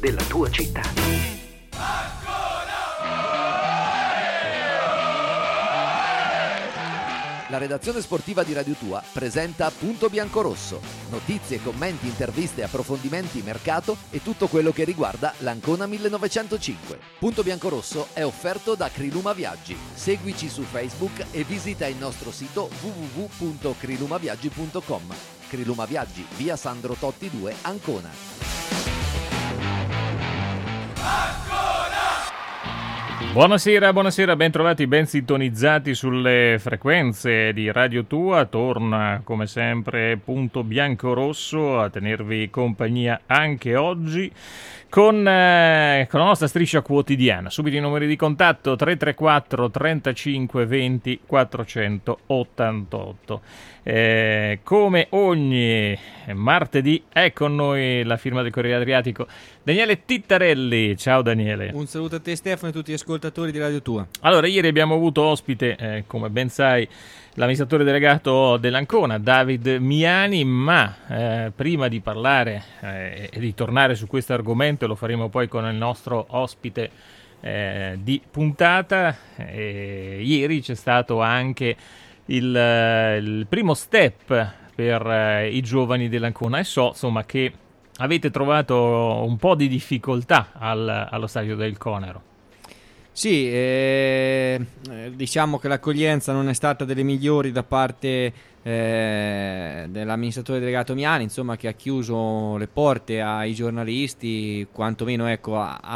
della tua città. La redazione sportiva di Radio Tua presenta Punto Biancorosso. Notizie, commenti, interviste, approfondimenti, mercato e tutto quello che riguarda l'Ancona 1905. Punto Biancorosso è offerto da Criluma Viaggi. Seguici su Facebook e visita il nostro sito www.crilumaviaggi.com. Criluma Viaggi, via Sandro Totti 2, Ancona. Buonasera, ben trovati, ben sintonizzati sulle frequenze di Radio Tua. Torna come sempre Punto Biancorosso a tenervi compagnia anche oggi con la nostra striscia quotidiana. Subito i numeri di contatto: 334 35 20 488. Come ogni martedì è con noi la firma del Corriere Adriatico, Daniele Tittarelli. Ciao Daniele. Un saluto a te Stefano e a tutti gli ascoltatori di Radio Tua. Allora, ieri abbiamo avuto ospite, come ben sai, l'amministratore delegato dell'Ancona, David Miani, ma prima di parlare e di tornare su questo argomento, lo faremo poi con il nostro ospite di puntata, ieri c'è stato anche il primo step per i giovani dell'Ancona e so insomma che avete trovato un po' di difficoltà allo stadio del Conero. Sì, diciamo che l'accoglienza non è stata delle migliori da parte dell'amministratore delegato Miani, insomma, che ha chiuso le porte ai giornalisti, quantomeno ecco,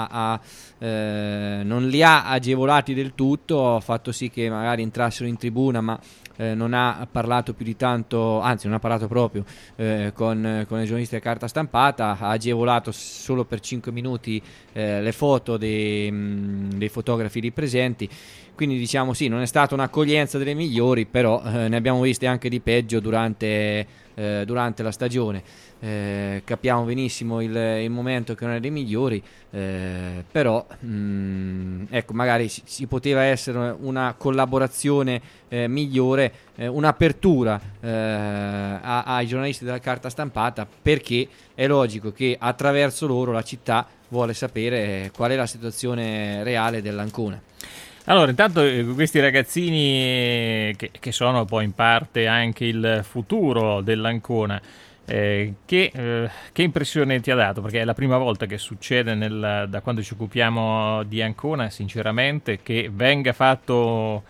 non li ha agevolati del tutto, ha fatto sì che magari entrassero in tribuna, ma non ha parlato più di tanto, anzi non ha parlato proprio con i giornalisti della carta stampata, ha agevolato solo per 5 minuti le foto dei fotografi lì presenti. Quindi diciamo sì, non è stata un'accoglienza delle migliori, però ne abbiamo viste anche di peggio durante la stagione. Capiamo benissimo il momento che non è dei migliori, però ecco, magari si poteva essere una collaborazione migliore, un'apertura ai giornalisti della carta stampata, perché è logico che attraverso loro la città vuole sapere qual è la situazione reale dell'Ancona. Allora, intanto questi ragazzini che sono poi in parte anche il futuro dell'Ancona, che impressione ti ha dato? Perché è la prima volta che succede da quando ci occupiamo di Ancona, sinceramente, che venga fatto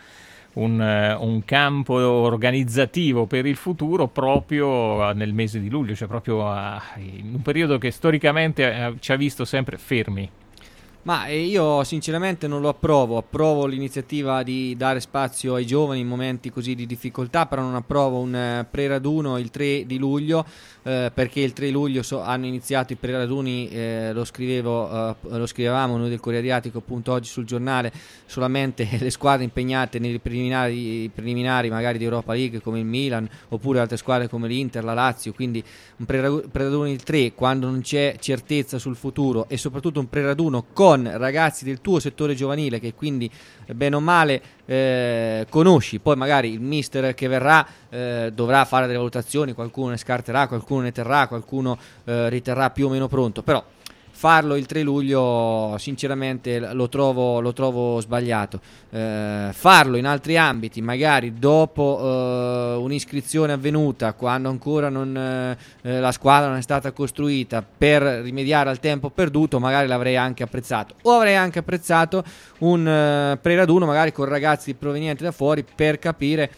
un campo organizzativo per il futuro proprio nel mese di luglio, cioè proprio in un periodo che storicamente ci ha visto sempre fermi. Ma io sinceramente non lo approvo l'iniziativa di dare spazio ai giovani in momenti così di difficoltà, però non approvo un preraduno il 3 di luglio, perché il 3 luglio hanno iniziato i preraduni, lo scrivevamo noi del Corriere Adriatico appunto oggi sul giornale, solamente le squadre impegnate nei preliminari magari di Europa League come il Milan, oppure altre squadre come l'Inter, la Lazio. Quindi un preraduno il 3 quando non c'è certezza sul futuro, e soprattutto un preraduno con ragazzi del tuo settore giovanile, che quindi bene o male conosci. Poi magari il mister che verrà dovrà fare delle valutazioni, qualcuno ne scarterà, qualcuno ne terrà, qualcuno riterrà più o meno pronto, però farlo il 3 luglio sinceramente lo trovo sbagliato. Farlo in altri ambiti, magari dopo un'iscrizione avvenuta, quando ancora la squadra non è stata costruita, per rimediare al tempo perduto, magari l'avrei anche apprezzato, o avrei anche apprezzato un preraduno magari con ragazzi provenienti da fuori, per capire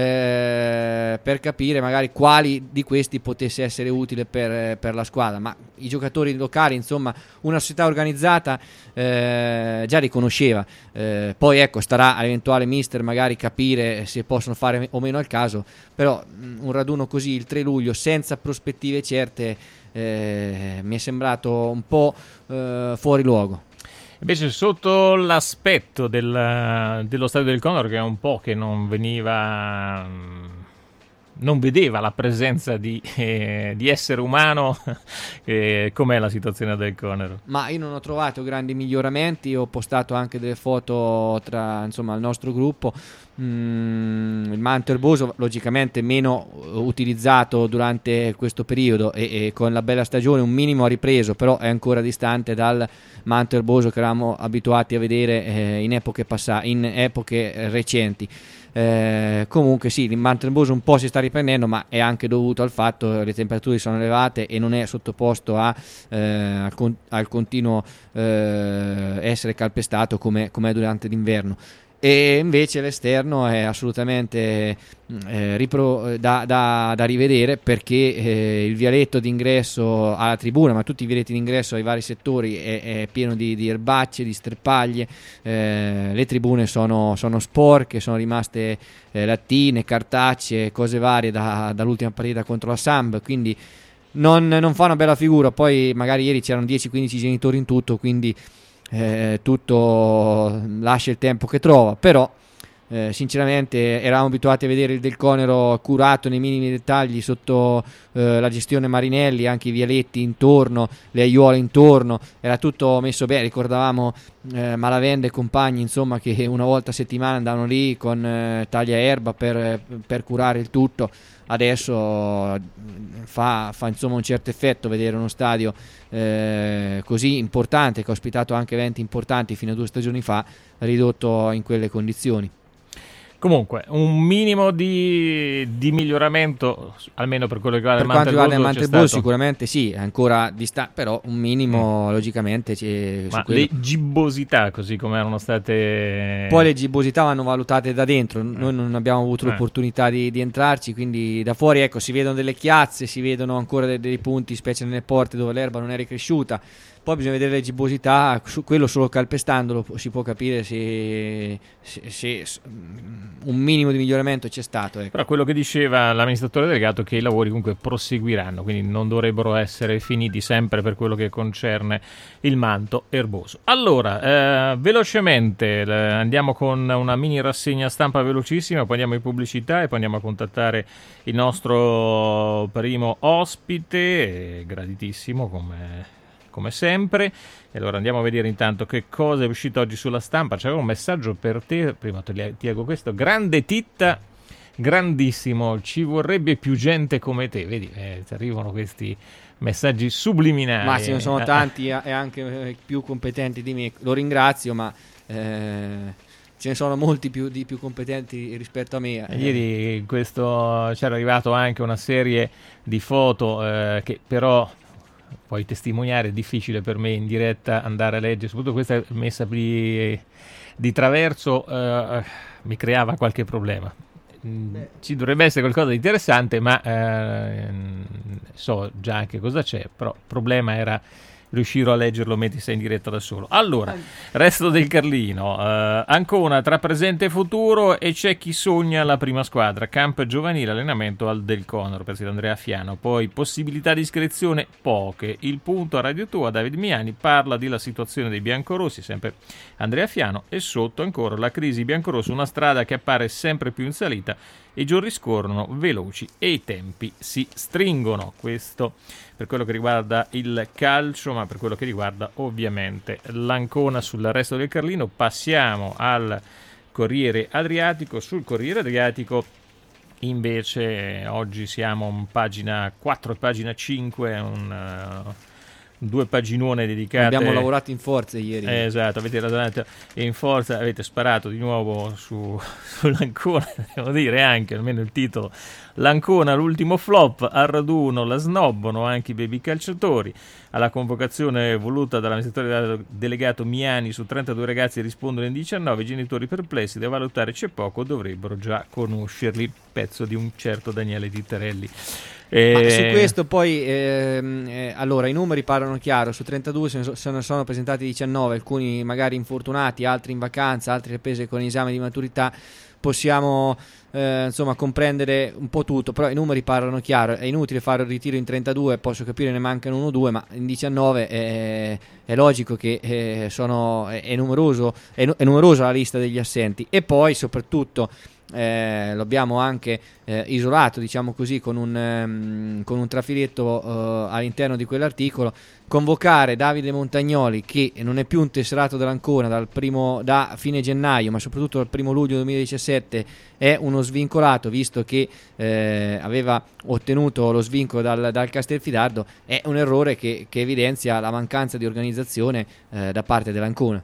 magari quali di questi potesse essere utile per la squadra. Ma i giocatori locali, insomma, una società organizzata già riconosceva, poi ecco, starà all'eventuale mister magari capire se possono fare o meno al caso, però un raduno così il 3 luglio senza prospettive certe mi è sembrato un po' fuori luogo. Invece sotto l'aspetto dello stadio del Conero, che è un po' che non veniva non vedeva la presenza di essere umano. Com'è la situazione del Conero? Ma io non ho trovato grandi miglioramenti, ho postato anche delle foto tra, insomma, il nostro gruppo. Il manto erboso logicamente meno utilizzato durante questo periodo e con la bella stagione un minimo ha ripreso, però è ancora distante dal manto erboso che eravamo abituati a vedere in epoche recenti. Comunque sì, il manto erboso un po' si sta riprendendo, ma è anche dovuto al fatto che le temperature sono elevate e non è sottoposto al continuo essere calpestato come durante l'inverno. E invece l'esterno è assolutamente da rivedere, perché il vialetto d'ingresso alla tribuna, ma tutti i vialetti d'ingresso ai vari settori è pieno di erbacce, di sterpaglie. Le tribune sono sporche, sono rimaste lattine, cartacee, cose varie dall'ultima partita contro la Samb, quindi non fa una bella figura. Poi magari ieri c'erano 10-15 genitori in tutto, quindi tutto lascia il tempo che trova, però sinceramente eravamo abituati a vedere il Del Conero curato nei minimi dettagli sotto la gestione Marinelli, anche i vialetti intorno, le aiuole intorno, era tutto messo bene. Ricordavamo Malavenda e compagni, insomma, che una volta a settimana andavano lì con tagliaerba per curare il tutto. Adesso fa insomma un certo effetto vedere uno stadio così importante, che ha ospitato anche eventi importanti fino a 2 stagioni fa, ridotto in quelle condizioni. Comunque un minimo di miglioramento, almeno per quello che riguarda il manto erboso sicuramente sì, è ancora distante, però un minimo logicamente c'è. Ma le gibbosità, così come erano state, poi le gibbosità vanno valutate da dentro. Noi non abbiamo avuto l'opportunità di entrarci, quindi da fuori, ecco, si vedono delle chiazze, si vedono ancora dei punti, specie nelle porte dove l'erba non è ricresciuta. Poi bisogna vedere le gibbosità, quello solo calpestandolo si può capire se un minimo di miglioramento c'è stato. Ecco. Però quello che diceva l'amministratore delegato è che i lavori comunque proseguiranno, quindi non dovrebbero essere finiti, sempre per quello che concerne il manto erboso. Allora, velocemente andiamo con una mini rassegna stampa velocissima, poi andiamo in pubblicità e poi andiamo a contattare il nostro primo ospite, graditissimo come sempre. E allora andiamo a vedere intanto che cosa è uscito oggi sulla stampa. C'era un messaggio per te, prima ti leggo questo: grande Titta, grandissimo, ci vorrebbe più gente come te. Vedi, ti arrivano questi messaggi subliminali. Ma ce ne sono tanti e anche più competenti di me, lo ringrazio, ma ce ne sono molti più competenti rispetto a me. Ieri c'era arrivato anche una serie di foto che però puoi testimoniare, è difficile per me in diretta andare a leggere, soprattutto questa messa di traverso mi creava qualche problema. Ci dovrebbe essere qualcosa di interessante, ma so già anche cosa c'è, però il problema era riuscire a leggerlo mentre sei in diretta da solo. Allora, resto del Carlino, Ancona tra presente e futuro, e c'è chi sogna la prima squadra, camp giovanile, allenamento al Del Conero, presidente Andrea Fiano. Poi possibilità di iscrizione poche. Il punto a Radio Tua, David Miani parla della situazione dei biancorossi, sempre Andrea Fiano, e sotto ancora la crisi biancorossa, una strada che appare sempre più in salita, i giorni scorrono veloci e i tempi si stringono. Questo per quello che riguarda il calcio, ma per quello che riguarda ovviamente l'Ancona. Sul resto del Carlino passiamo al Corriere Adriatico. Sul Corriere Adriatico invece oggi siamo in pagina 4 e pagina 5, due paginone dedicate. Abbiamo lavorato in forza ieri. Esatto, avete ragionato in forza, avete sparato di nuovo sull'Ancona, devo dire anche, almeno il titolo, l'Ancona l'ultimo flop, al raduno la snobbano anche i baby calciatori. Alla convocazione voluta dall'amministratore delegato Miani su 32 ragazzi rispondono in 19, i genitori perplessi, da valutare c'è poco, dovrebbero già conoscerli. Pezzo di un certo Daniele Tittarelli. Ma su questo poi allora i numeri parlano chiaro: su 32 se ne sono presentati 19, alcuni magari infortunati, altri in vacanza, altri riprese con esame di maturità. Possiamo insomma comprendere un po' tutto, però i numeri parlano chiaro. È inutile fare il ritiro in 32, posso capire ne mancano 1 o 2, ma in 19 è logico che è numerosa la lista degli assenti. E poi soprattutto lo abbiamo anche isolato, diciamo così, con un trafiletto all'interno di quell'articolo. Convocare Davide Montagnoli, che non è più un tesserato dell'Ancona da fine gennaio, ma soprattutto dal 1 luglio 2017, è uno svincolato, visto che aveva ottenuto lo svincolo dal Castelfidardo. È un errore che evidenzia la mancanza di organizzazione da parte dell'Ancona.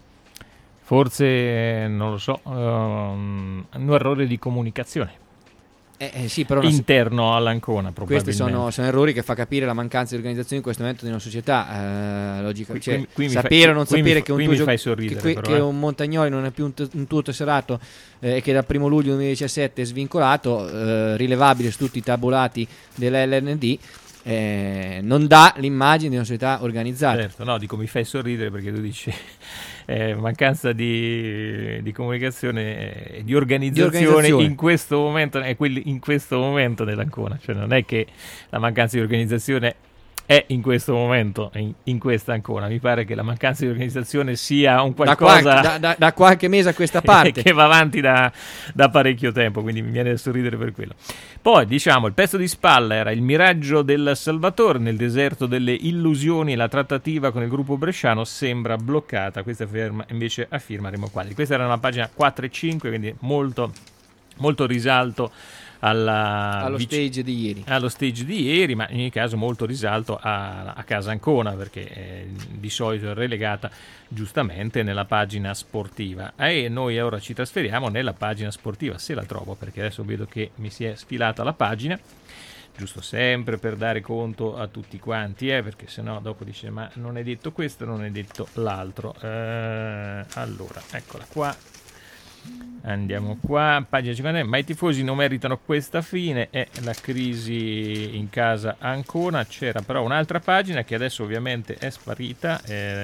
Forse, non lo so, un errore di comunicazione. Sì, però interno all'Ancona, probabilmente. Questi sono errori che fa capire la mancanza di organizzazione in questo momento di una società, logica. Sapere o non sapere che un Montagnoli non è più un tuo tesserato e che dal 1 luglio 2017 è svincolato, rilevabile su tutti i tabulati dell'LND, non dà l'immagine di una società organizzata. Certo, no, dico, mi fai sorridere perché tu dici mancanza di comunicazione, di organizzazione in questo momento, in questo momento dell'Ancona, cioè non è che la mancanza di organizzazione è in questo momento in questa Ancona. Mi pare che la mancanza di organizzazione sia un qualcosa da qualche mese a questa parte che va avanti da parecchio tempo, quindi mi viene da sorridere per quello. Poi, diciamo, il pezzo di spalla era il miraggio del Salvatore nel deserto delle illusioni. La trattativa con il gruppo bresciano sembra bloccata. Questa firma invece a firma Remo Quadri. Questa era una pagina 4 e 5, quindi molto, molto risalto allo stage di ieri. Allo stage di ieri, ma in ogni caso molto risalto a casa Ancona, perché di solito è relegata giustamente nella pagina sportiva. E noi ora ci trasferiamo nella pagina sportiva, se la trovo, perché adesso vedo che mi si è sfilata la pagina, giusto sempre per dare conto a tutti quanti, perché sennò dopo dice ma non è detto questo, non è detto l'altro. Allora, eccola qua. Andiamo qua, pagina 50, ma i tifosi non meritano questa fine, è la crisi in casa Ancona. C'era però un'altra pagina che adesso ovviamente è sparita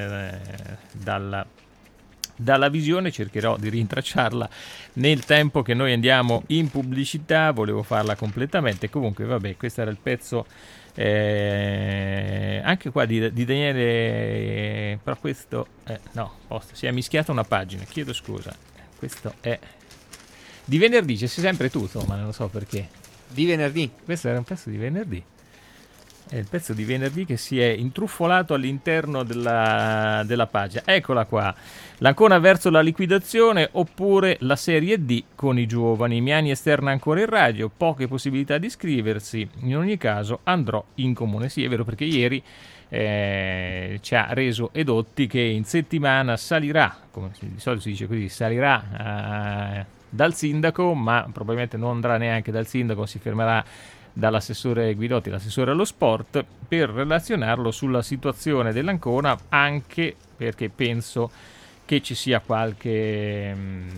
dalla visione, cercherò di rintracciarla nel tempo che noi andiamo in pubblicità, volevo farla completamente, comunque vabbè, questo era il pezzo anche qua di Daniele, però questo si è mischiata una pagina, chiedo scusa. Questo è di venerdì, c'è sempre tutto, ma non lo so perché. Di venerdì? Questo era un pezzo di venerdì. È il pezzo di venerdì che si è intruffolato all'interno della pagina. Eccola qua. L'Ancona verso la liquidazione oppure la Serie D con i giovani. Miani esterna ancora in radio, poche possibilità di iscriversi. In ogni caso andrò in comune. Sì, è vero, perché ieri ci ha reso edotti che in settimana salirà, come di solito si dice così, salirà dal sindaco, ma probabilmente non andrà neanche dal sindaco, si fermerà dall'assessore Guidotti, l'assessore allo sport, per relazionarlo sulla situazione dell'Ancona, anche perché penso che ci sia qualche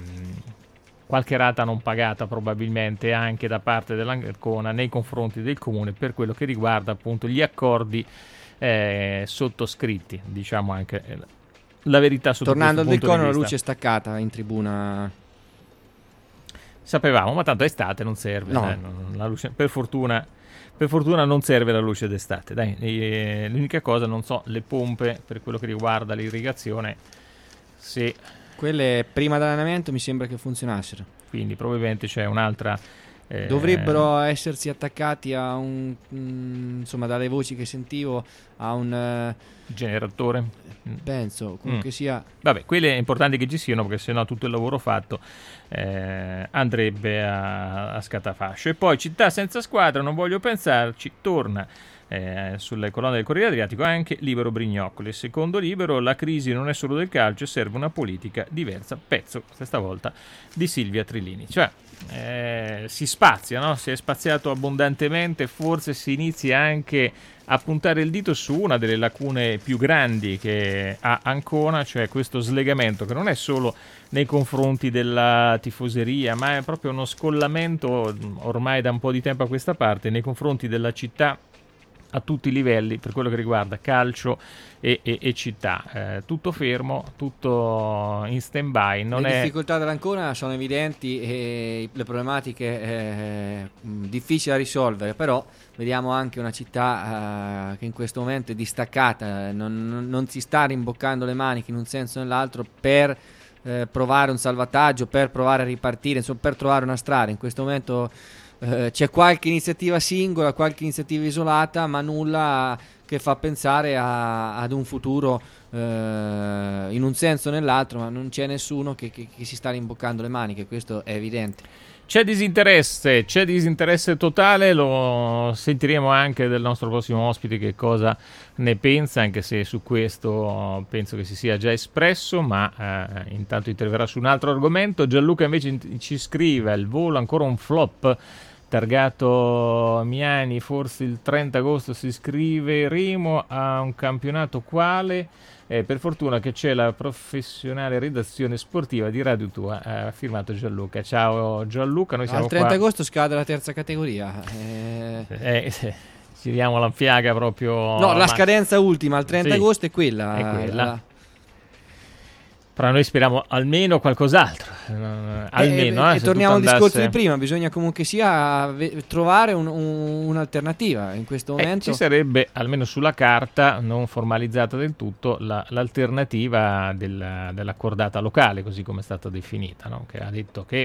rata non pagata probabilmente anche da parte dell'Ancona nei confronti del comune per quello che riguarda appunto gli accordi sottoscritti, diciamo anche la verità sotto tornando al questo punto Decono, di la vista. luce staccata in tribuna, sapevamo, ma tanto è estate, non serve, no. La luce, per fortuna non serve la luce d'estate, dai. L'unica cosa, non so, le pompe per quello che riguarda l'irrigazione, se quelle prima dell'allenamento mi sembra che funzionassero, quindi probabilmente c'è un'altra. Dovrebbero essersi attaccati a insomma, dalle voci che sentivo, a un generatore, penso comunque sia. Vabbè, quelle è importante che ci siano, perché sennò tutto il lavoro fatto andrebbe a scatafascio. E poi città senza squadra, non voglio pensarci, torna sulle colonne del Corriere Adriatico anche Libero Brignocoli. Secondo Libero, la crisi non è solo del calcio, serve una politica diversa. Pezzo questa volta di Silvia Trillini. Cioè si spazia, no? Si è spaziato abbondantemente, forse si inizia anche a puntare il dito su una delle lacune più grandi che ha Ancona, cioè questo slegamento che non è solo nei confronti della tifoseria, ma è proprio uno scollamento ormai da un po' di tempo a questa parte nei confronti della città a tutti i livelli per quello che riguarda calcio e città. Tutto fermo, tutto in stand by. Le difficoltà dell'Ancona sono evidenti e le problematiche difficili da risolvere, però vediamo anche una città che in questo momento è distaccata, non si sta rimboccando le maniche in un senso o nell'altro per provare un salvataggio, per provare a ripartire, insomma, per trovare una strada. In questo momento c'è qualche iniziativa singola, qualche iniziativa isolata, ma nulla che fa pensare ad un futuro in un senso o nell'altro, ma non c'è nessuno che si sta rimboccando le maniche, questo è evidente. C'è disinteresse totale, lo sentiremo anche del nostro prossimo ospite che cosa ne pensa, anche se su questo penso che si sia già espresso, ma intanto interverrà su un altro argomento. Gianluca invece ci scrive: il volo ancora un flop, targato Miani, forse il 30 agosto si iscriveremo a un campionato quale? Per fortuna che c'è la professionale redazione sportiva di Radio Tua, ha firmato Gianluca. Ciao Gianluca, noi siamo al 30 qua. agosto scade la terza categoria. Giriamo la fiaga proprio. No, la scadenza ultima al 30 agosto è quella. È quella. Però noi speriamo almeno qualcos'altro. Almeno, e torniamo al discorso di prima, bisogna comunque sia trovare un'alternativa in questo momento. Ci sarebbe, almeno sulla carta, non formalizzata del tutto, l'alternativa dell'accordata locale, così come è stata definita, no? Che ha detto che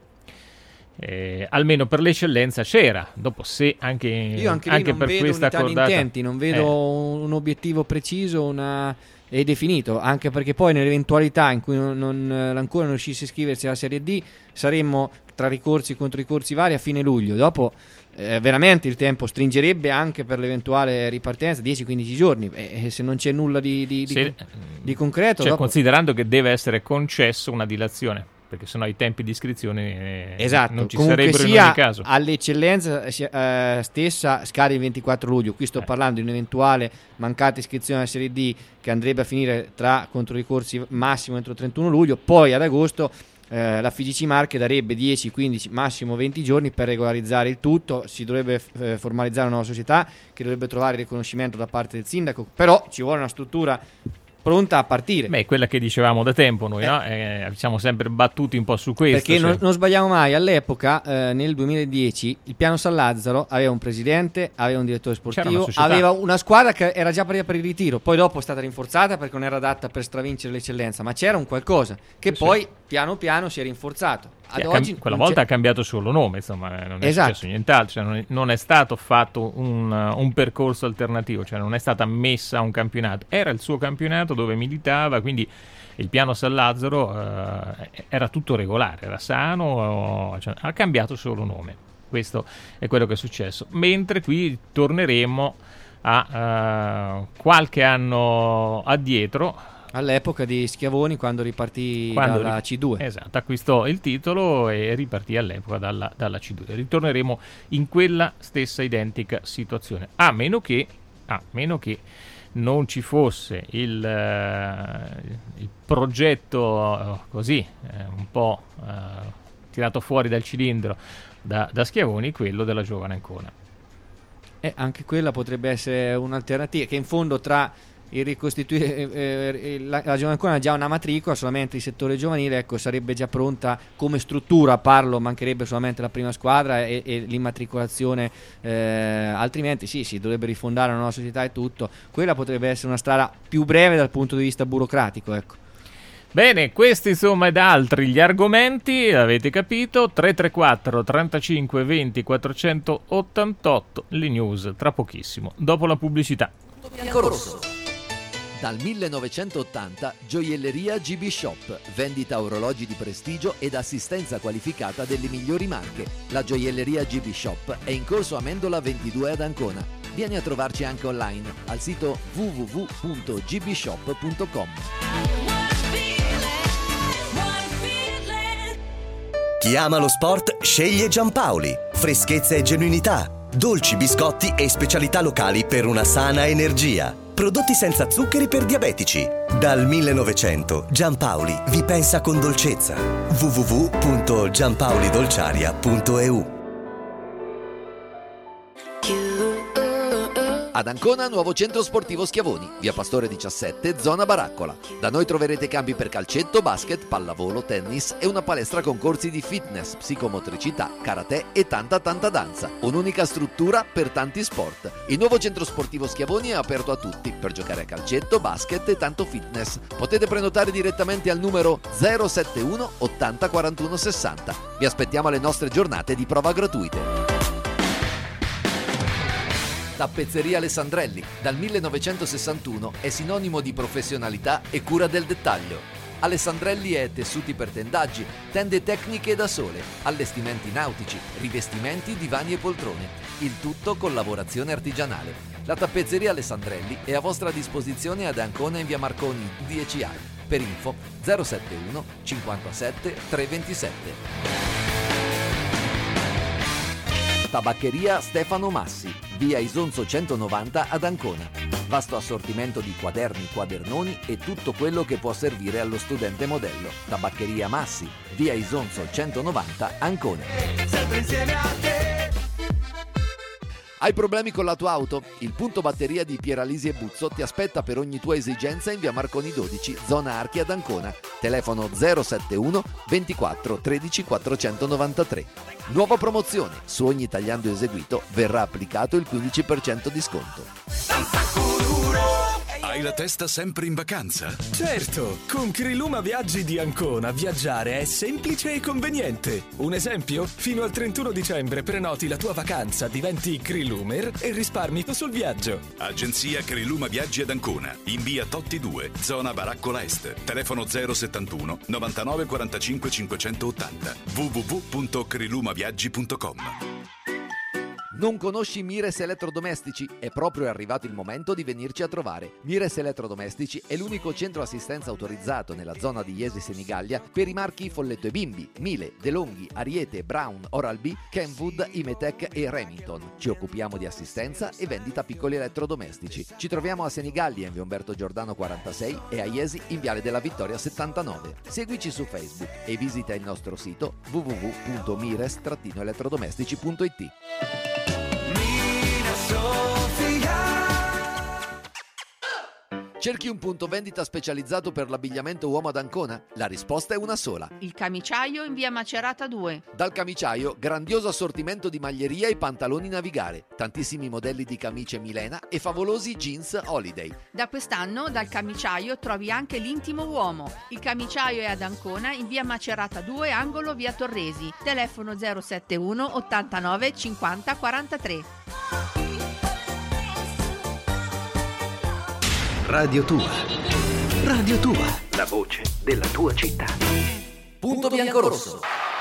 almeno per l'eccellenza c'era. Dopo, se anche per questa accordata intenti, non vedo un obiettivo preciso, è definito, anche perché poi nell'eventualità in cui l'Ancona non riuscisse a iscriversi alla Serie D, saremmo tra ricorsi e controricorsi vari a fine luglio. Dopo veramente il tempo stringerebbe anche per l'eventuale ripartenza, 10-15 giorni, e se non c'è nulla di concreto, cioè, dopo... considerando che deve essere concesso una dilazione, perché sennò i tempi di iscrizione non ci sarebbero in ogni caso. All'eccellenza stessa scade il 24 luglio. Qui sto parlando di un'eventuale mancata iscrizione alla Serie D che andrebbe a finire tra controricorsi massimo entro il 31 luglio. Poi ad agosto la FIGC Marche darebbe 10, 15, massimo 20 giorni per regolarizzare il tutto. Si dovrebbe formalizzare una nuova società che dovrebbe trovare riconoscimento da parte del sindaco, però ci vuole una struttura pronta a partire. Beh, quella che dicevamo da tempo noi, no? Siamo sempre battuti un po' su questo. Perché non sbagliamo mai, all'epoca, nel 2010, il Piano San Lazzaro aveva un presidente, aveva un direttore sportivo, aveva una squadra che era già per il ritiro, poi dopo è stata rinforzata perché non era adatta per stravincere l'eccellenza, ma c'era un qualcosa che poi piano piano si è rinforzato. Quella volta ha cambiato solo nome, insomma, non è successo nient'altro, cioè non è stato fatto un percorso alternativo, cioè non è stata messa a un campionato, era il suo campionato dove militava, quindi il Piano San Lazzaro era tutto regolare, era sano, cioè, ha cambiato solo nome. Questo è quello che è successo, mentre qui torneremo a qualche anno addietro, all'epoca di Schiavoni, quando ripartì dalla C2. Esatto, acquistò il titolo e ripartì all'epoca dalla C2. Ritorneremo in quella stessa identica situazione, a meno che non ci fosse il progetto così un po' tirato fuori dal cilindro da Schiavoni, quello della Giovane Ancona. Anche quella potrebbe essere un'alternativa, che in fondo tra il ricostituire la Giovane Ancona ha già una matricola, solamente il settore giovanile, ecco, sarebbe già pronta come struttura, mancherebbe solamente la prima squadra e l'immatricolazione, altrimenti si dovrebbe rifondare una nuova società e tutto. Quella potrebbe essere una strada più breve dal punto di vista burocratico, ecco. Bene, questi insomma ed altri gli argomenti, avete capito. 334 35 20 488, le news tra pochissimo, dopo la pubblicità. Biancorosso. Dal 1980 Gioielleria GB Shop, vendita orologi di prestigio ed assistenza qualificata delle migliori marche. La Gioielleria GB Shop è in corso Amendola 22 ad Ancona. Vieni a trovarci anche online al sito www.gbshop.com. Chi ama lo sport sceglie Giampaoli. Freschezza e genuinità, dolci, biscotti e specialità locali per una sana energia. Prodotti senza zuccheri per diabetici. Dal 1900 Giampaoli vi pensa con dolcezza. www.giampaolidolciaria.eu. Ad Ancona, nuovo centro sportivo Schiavoni, via Pastore 17, zona Baraccola. Da noi troverete campi per calcetto, basket, pallavolo, tennis e una palestra con corsi di fitness, psicomotricità, karate e tanta danza. Un'unica struttura per tanti sport. Il nuovo centro sportivo Schiavoni è aperto a tutti per giocare a calcetto, basket e tanto fitness. Potete prenotare direttamente al numero 071 80 41 60. Vi aspettiamo alle nostre giornate di prova gratuite. Tappezzeria Alessandrelli, dal 1961 è sinonimo di professionalità e cura del dettaglio. Alessandrelli è tessuti per tendaggi, tende tecniche da sole, allestimenti nautici, rivestimenti, divani e poltrone. Il tutto con lavorazione artigianale. La tappezzeria Alessandrelli è a vostra disposizione ad Ancona in via Marconi 10A. Per info 071 57 327. Tabaccheria Stefano Massi, via Isonzo 190 ad Ancona. Vasto assortimento di quaderni, quadernoni e tutto quello che può servire allo studente modello. Tabaccheria Massi, via Isonzo 190 Ancona. Sempre insieme a te. Hai problemi con la tua auto? Il punto batteria di Pieralisi e Buzzo ti aspetta per ogni tua esigenza in via Marconi 12, zona Archi ad Ancona. Telefono 071 24 13 493. Nuova promozione: su ogni tagliando eseguito verrà applicato il 15% di sconto. Hai la testa sempre in vacanza? Certo, con Criluma Viaggi di Ancona viaggiare è semplice e conveniente. Un esempio? Fino al 31 dicembre prenoti la tua vacanza, diventi Crilumer e risparmi sul viaggio. Agenzia Criluma Viaggi ad Ancona, in via Totti 2, zona Baraccola Est. Telefono 071 99 45 580. www.crilumaviaggi.com. Non conosci Mires Elettrodomestici? È proprio arrivato il momento di venirci a trovare. Mires Elettrodomestici è l'unico centro assistenza autorizzato nella zona di Jesi Senigallia per i marchi Folletto e Bimbi, Miele, DeLonghi, Ariete, Brown, Oral-B, Kenwood, Imetec e Remington. Ci occupiamo di assistenza e vendita piccoli elettrodomestici. Ci troviamo a Senigallia in via Umberto Giordano 46 e a Jesi in viale della Vittoria 79. Seguici su Facebook e visita il nostro sito www.mires-elettrodomestici.it. Cerchi un punto vendita specializzato per l'abbigliamento uomo ad Ancona? La risposta è una sola. Il Camiciaio in via Macerata 2. Dal Camiciaio, grandioso assortimento di maglieria e pantaloni navigare, tantissimi modelli di camicie Milena e favolosi jeans Holiday. Da quest'anno dal Camiciaio trovi anche l'intimo uomo. Il Camiciaio è ad Ancona in via Macerata 2, angolo via Torresi. Telefono 071 89 50 43. Radio Tua. Radio Tua. La voce della tua città. Punto Biancorosso.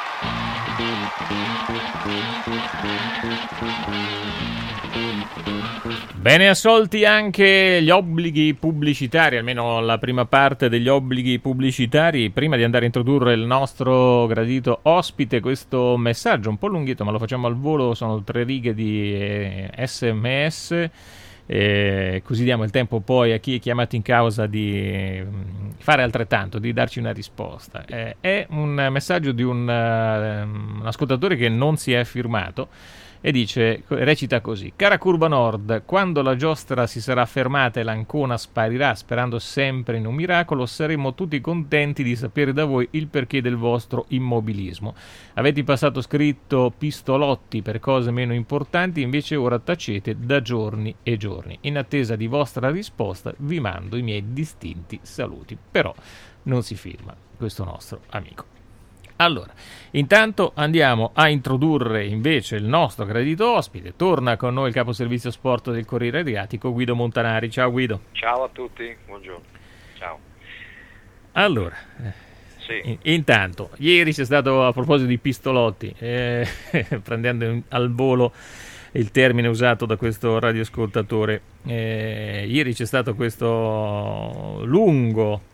Bene assolti anche gli obblighi pubblicitari, almeno la prima parte degli obblighi pubblicitari. Prima di andare a introdurre il nostro gradito ospite, questo messaggio un po' lunghetto, ma lo facciamo al volo, sono 3 righe di SMS. Così diamo il tempo poi a chi è chiamato in causa di fare altrettanto, di darci una risposta. È un messaggio di un ascoltatore che non si è firmato e dice, recita così: cara Curva Nord, quando la giostra si sarà fermata e l'Ancona sparirà, sperando sempre in un miracolo, saremo tutti contenti di sapere da voi il perché del vostro immobilismo. Avete in passato scritto pistolotti per cose meno importanti, invece ora tacete da giorni e giorni. In attesa di vostra risposta vi mando i miei distinti saluti. Però non si firma questo nostro amico. Allora, intanto andiamo a introdurre invece il nostro gradito ospite. Torna con noi il capo servizio sport del Corriere Adriatico, Guido Montanari. Ciao Guido. Ciao a tutti, buongiorno. Ciao. Allora, sì. Intanto, ieri c'è stato, a proposito di pistolotti, prendendo al volo il termine usato da questo radioascoltatore, ieri c'è stato questo lungo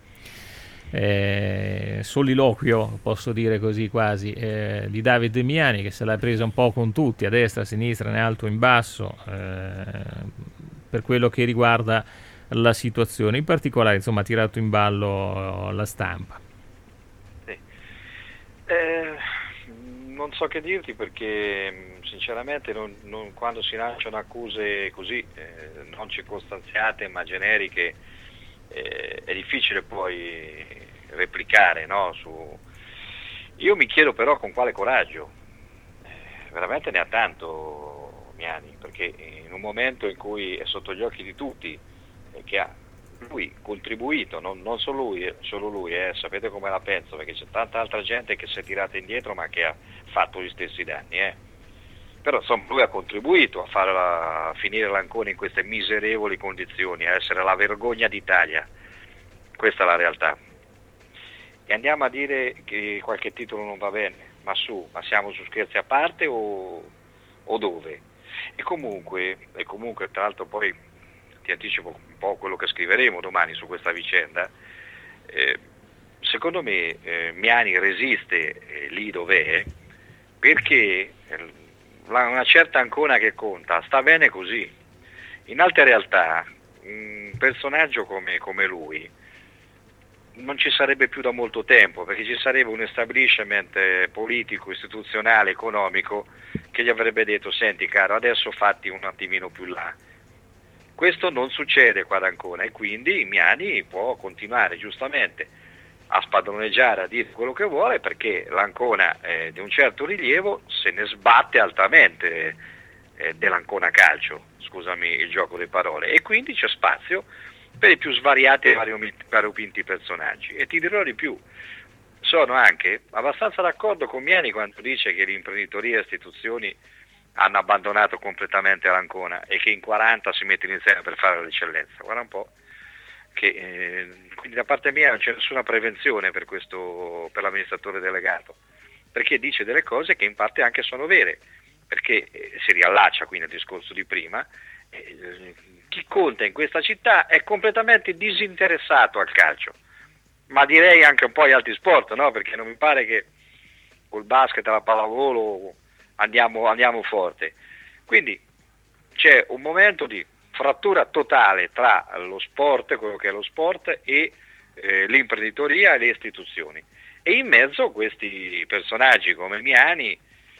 soliloquio, posso dire così quasi, di David Miani, che se l'ha presa un po' con tutti, a destra, a sinistra, in alto, in basso, per quello che riguarda la situazione. In particolare, insomma, ha tirato in ballo la stampa. Sì. non so che dirti, perché sinceramente quando si lanciano accuse così non circostanziate ma generiche, è difficile poi replicare, no? Io mi chiedo però con quale coraggio, veramente ne ha tanto Miani, perché in un momento in cui è sotto gli occhi di tutti che ha lui contribuito, non solo lui, sapete come la penso, perché c'è tanta altra gente che si è tirata indietro ma che ha fatto gli stessi danni, però insomma lui ha contribuito a finire l'Ancona in queste miserevoli condizioni, a essere la vergogna d'Italia, questa è la realtà. E andiamo a dire che qualche titolo non va bene, ma siamo su scherzi a parte o dove? E comunque tra l'altro poi ti anticipo un po' quello che scriveremo domani su questa vicenda. Secondo me Miani resiste lì dov'è perché una certa Ancona che conta sta bene così. In altre realtà un personaggio come lui non ci sarebbe più da molto tempo, perché ci sarebbe un establishment politico, istituzionale, economico che gli avrebbe detto: senti caro, adesso fatti un attimino più là. Questo non succede qua ad Ancona e quindi Miani può continuare giustamente a spadroneggiare, a dire quello che vuole, perché l'Ancona di un certo rilievo se ne sbatte altamente dell'Ancona Calcio, scusami il gioco di parole, e quindi c'è spazio per i più svariati e variopinti personaggi. E ti dirò di più, sono anche abbastanza d'accordo con Miani quando dice che l'imprenditoria e le istituzioni hanno abbandonato completamente l'Ancona e che in 40 si mettono insieme per fare l'eccellenza. Guarda un po' che quindi da parte mia non c'è nessuna prevenzione per l'amministratore delegato, perché dice delle cose che in parte anche sono vere, perché si riallaccia quindi al discorso di prima. Chi conta in questa città è completamente disinteressato al calcio, ma direi anche un po' agli altri sport, no? Perché non mi pare che col basket e la pallavolo andiamo forte. Quindi c'è un momento di frattura totale tra lo sport, quello che è lo sport, e l'imprenditoria e le istituzioni. E in mezzo questi personaggi come Miani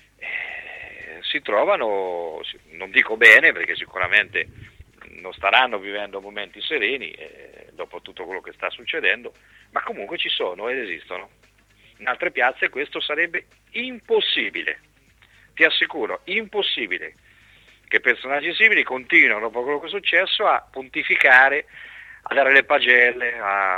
si trovano, non dico bene, perché sicuramente non staranno vivendo momenti sereni dopo tutto quello che sta succedendo, ma comunque ci sono ed esistono. In altre piazze questo sarebbe impossibile. Ti assicuro, impossibile che personaggi simili continuino dopo quello che è successo a pontificare, a dare le pagelle,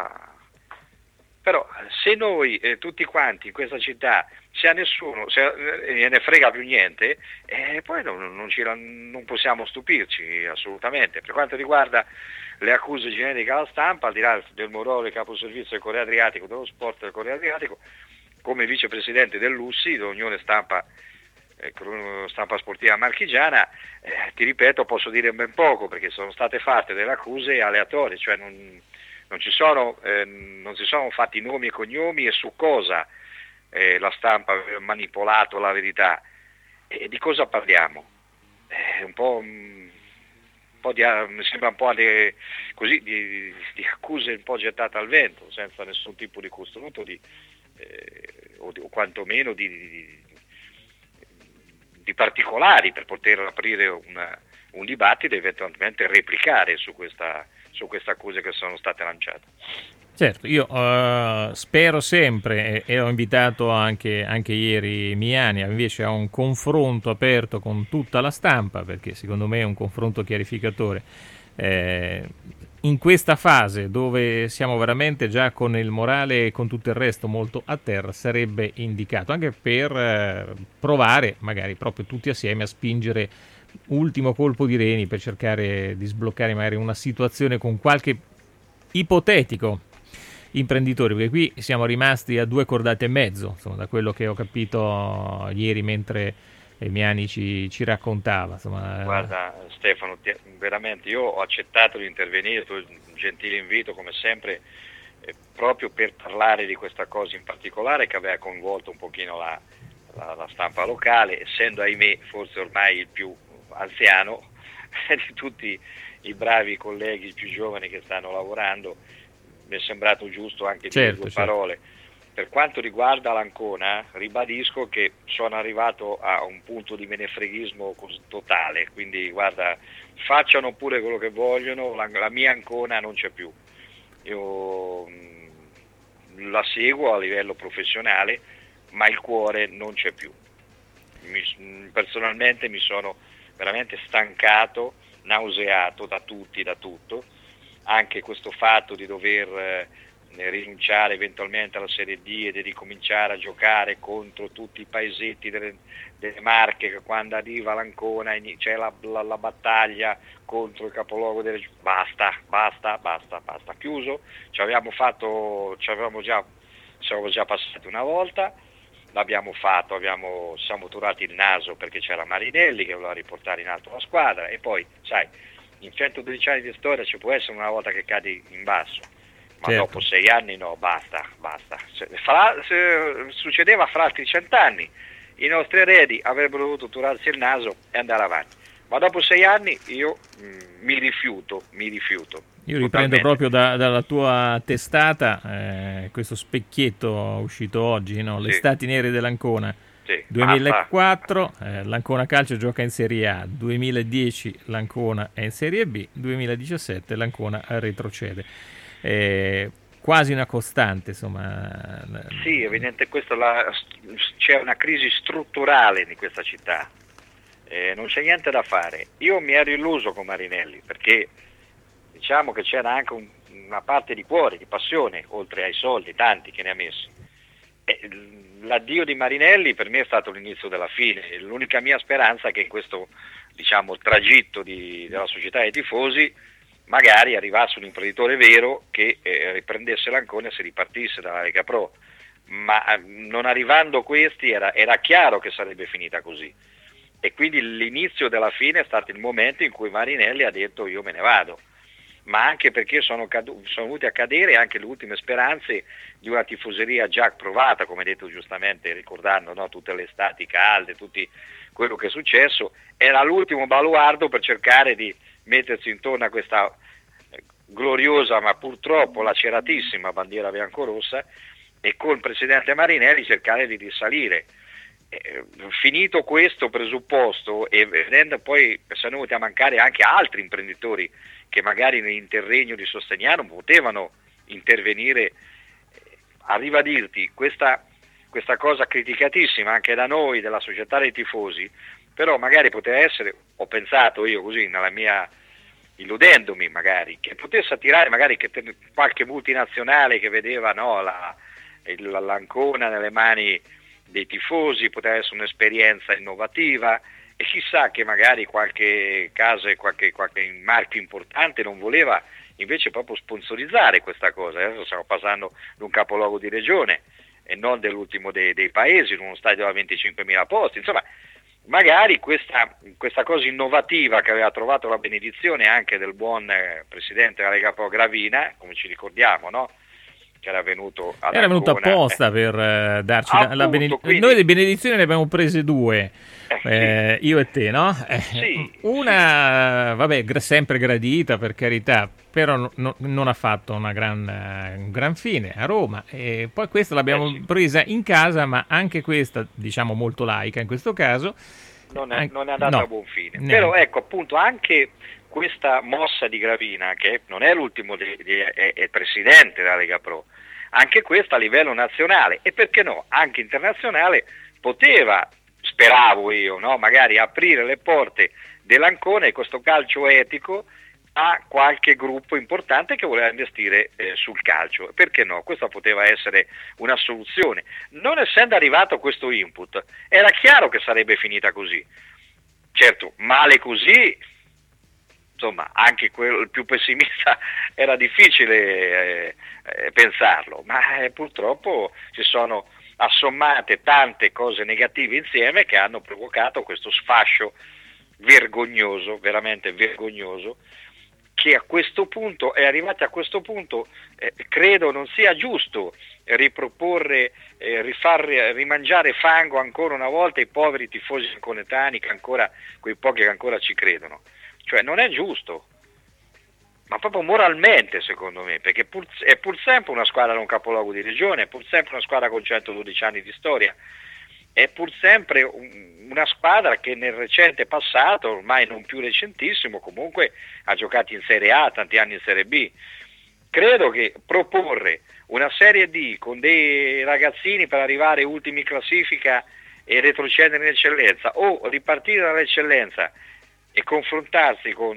però se noi tutti quanti in questa città, se a nessuno ne frega più niente, poi non possiamo stupirci assolutamente. Per quanto riguarda le accuse generiche alla stampa, al di là del Morole, capo servizio del Corriere Adriatico, dello sport del Corriere Adriatico, come vicepresidente dell'USSI, dell'Unione Stampa Sportiva Marchigiana, ti ripeto, posso dire ben poco, perché sono state fatte delle accuse aleatorie, cioè non si sono fatti nomi e cognomi e su cosa la stampa ha manipolato la verità. E di cosa parliamo? Mi sembra un po' di accuse un po' gettate al vento, senza nessun tipo di costruito o quantomeno di particolari per poter aprire un dibattito e eventualmente replicare su queste accuse che sono state lanciate. Certo, io spero sempre, e ho invitato anche ieri Miani invece a un confronto aperto con tutta la stampa, perché secondo me è un confronto chiarificatore. In questa fase dove siamo veramente già con il morale e con tutto il resto molto a terra, sarebbe indicato anche per provare magari proprio tutti assieme a spingere ultimo colpo di reni per cercare di sbloccare magari una situazione con qualche ipotetico imprenditore, perché qui siamo rimasti a 2 cordate e mezzo, insomma, da quello che ho capito ieri mentre Miani ci raccontava. Insomma. Guarda Stefano, veramente io ho accettato di intervenire, il tuo gentile invito come sempre, proprio per parlare di questa cosa in particolare che aveva coinvolto un pochino la stampa locale, essendo ahimè forse ormai il più anziano di tutti i bravi colleghi più giovani che stanno lavorando, mi è sembrato giusto anche dire due parole. per quanto riguarda l'Ancona, ribadisco che sono arrivato a un punto di menefreghismo totale, quindi guarda, facciano pure quello che vogliono, la mia Ancona non c'è più. Io la seguo a livello professionale, ma il cuore non c'è più. Personalmente mi sono veramente stancato, nauseato da tutti, da tutto, anche questo fatto di dover rinunciare eventualmente alla Serie D e di ricominciare a giocare contro tutti i paesetti delle Marche, che quando arriva l'Ancona c'è la battaglia contro il capoluogo delle... Basta, chiuso, ci siamo già passati una volta, l'abbiamo fatto, siamo turati il naso perché c'era Marinelli che voleva riportare in alto la squadra, e poi sai, in 112 anni di storia ci può essere una volta che cadi in basso, ma certo, dopo 6 anni no, basta. Succedeva fra altri 100 anni, i nostri eredi avrebbero dovuto turarsi il naso e andare avanti, ma dopo 6 anni io mi rifiuto. Io riprendo proprio dalla tua testata questo specchietto uscito oggi, no? Le stati nere dell'Ancona. Sì, 2004 l'Ancona Calcio gioca in Serie A, 2010 l'Ancona è in Serie B, 2017 l'Ancona retrocede. Quasi una costante, insomma. Sì, evidente, c'è una crisi strutturale di questa città, non c'è niente da fare. Io mi ero illuso con Marinelli perché diciamo che c'era anche una parte di cuore, di passione, oltre ai soldi, tanti che ne ha messi. L'addio di Marinelli per me è stato l'inizio della fine. L'unica mia speranza è che in questo, diciamo, tragitto della società dei tifosi magari arrivasse un imprenditore vero che riprendesse l'Ancona e si ripartisse dalla Lega Pro, ma non arrivando questi era chiaro che sarebbe finita così, e quindi l'inizio della fine è stato il momento in cui Marinelli ha detto io me ne vado, ma anche perché sono venute a cadere anche le ultime speranze di una tifoseria già provata, come detto giustamente, ricordando, no, tutte le estati calde, tutti quello che è successo. Era l'ultimo baluardo per cercare di mettersi intorno a questa gloriosa ma purtroppo laceratissima bandiera biancorossa, e col presidente Marinelli cercare di risalire. Finito questo presupposto e vedendo poi sono venuti a mancare anche altri imprenditori che magari nell'interregno di Sostignano potevano intervenire, arriva a dirti questa cosa criticatissima anche da noi, della società dei tifosi, però magari poteva essere, ho pensato io così nella mia, illudendomi magari, che potesse attirare magari qualche multinazionale che vedeva, no, l'Ancona nelle mani dei tifosi, poteva essere un'esperienza innovativa, e chissà che magari qualche casa, qualche marchio importante non voleva invece proprio sponsorizzare questa cosa. Adesso stiamo passando da un capoluogo di regione e non dell'ultimo dei paesi, in uno stadio da 25.000 posti, insomma magari questa cosa innovativa che aveva trovato la benedizione anche del buon presidente della Lega Pro Gravina, come ci ricordiamo, no? Che era venuto apposta per darci la benedizione. Noi le benedizioni ne abbiamo prese 2, io e te, no? Sì, una, vabbè, sempre gradita, per carità, però non ha fatto un gran fine a Roma, e poi questa l'abbiamo presa in casa, ma anche questa, diciamo, molto laica in questo caso. Non è andata a buon fine. Però ecco, appunto, anche questa mossa di Gravina, che non è l'ultimo è presidente della Lega Pro, anche questa a livello nazionale e perché no, anche internazionale, poteva, speravo io, no, magari aprire le porte dell'Ancona e questo calcio etico a qualche gruppo importante che voleva investire sul calcio. Perché no? Questa poteva essere una soluzione. Non essendo arrivato questo input, era chiaro che sarebbe finita così. Certo, male così, insomma, anche il più pessimista era difficile pensarlo, ma purtroppo si sono assommate tante cose negative insieme che hanno provocato questo sfascio vergognoso, veramente vergognoso, che a questo punto, è arrivati a questo punto, credo non sia giusto riproporre, rimangiare fango ancora una volta ai poveri tifosi anconetani, quei pochi che ancora ci credono. Cioè non è giusto. ma proprio moralmente secondo me, perché è pur sempre una squadra non capoluogo di regione, è pur sempre una squadra con 112 anni di storia, è pur sempre una squadra che nel recente passato, ormai non più recentissimo, comunque ha giocato in Serie A, tanti anni in Serie B. Credo che proporre una Serie D con dei ragazzini per arrivare ultimi in classifica e retrocedere in eccellenza, o ripartire dall'eccellenza e confrontarsi con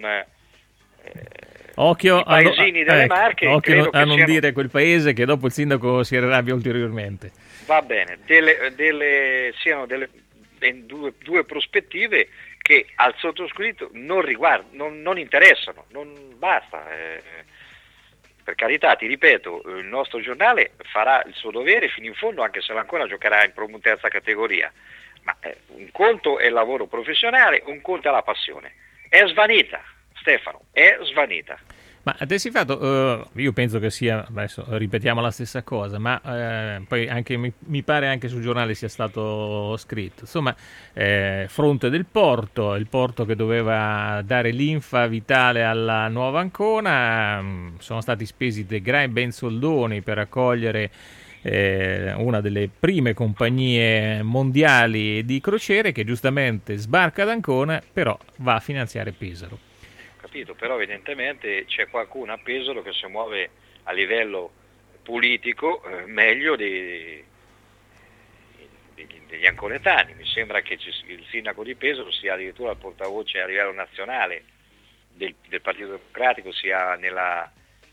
i paesini delle Marche, occhio a non dire quel paese, che dopo il sindaco si arrabbia ulteriormente. Va bene, siano due prospettive che al sottoscritto non interessano, non basta. Per carità, ti ripeto, il nostro giornale farà il suo dovere fino in fondo, anche se ancora giocherà in terza categoria, ma un conto è il lavoro professionale, un conto è la passione. È svanita, Stefano, è svanita. Ma adesso io penso che sia, adesso ripetiamo la stessa cosa, ma poi anche mi pare anche sul giornale sia stato scritto, insomma, fronte del porto, il porto che doveva dare linfa vitale alla nuova Ancona, sono stati spesi dei bei soldoni per accogliere una delle prime compagnie mondiali di crociere, che giustamente sbarca ad Ancona, però va a finanziare Pesaro. Però evidentemente c'è qualcuno a Pesaro che si muove a livello politico meglio degli anconetani. Mi sembra che il sindaco di Pesaro sia addirittura il portavoce a livello nazionale del Partito Democratico, sia nello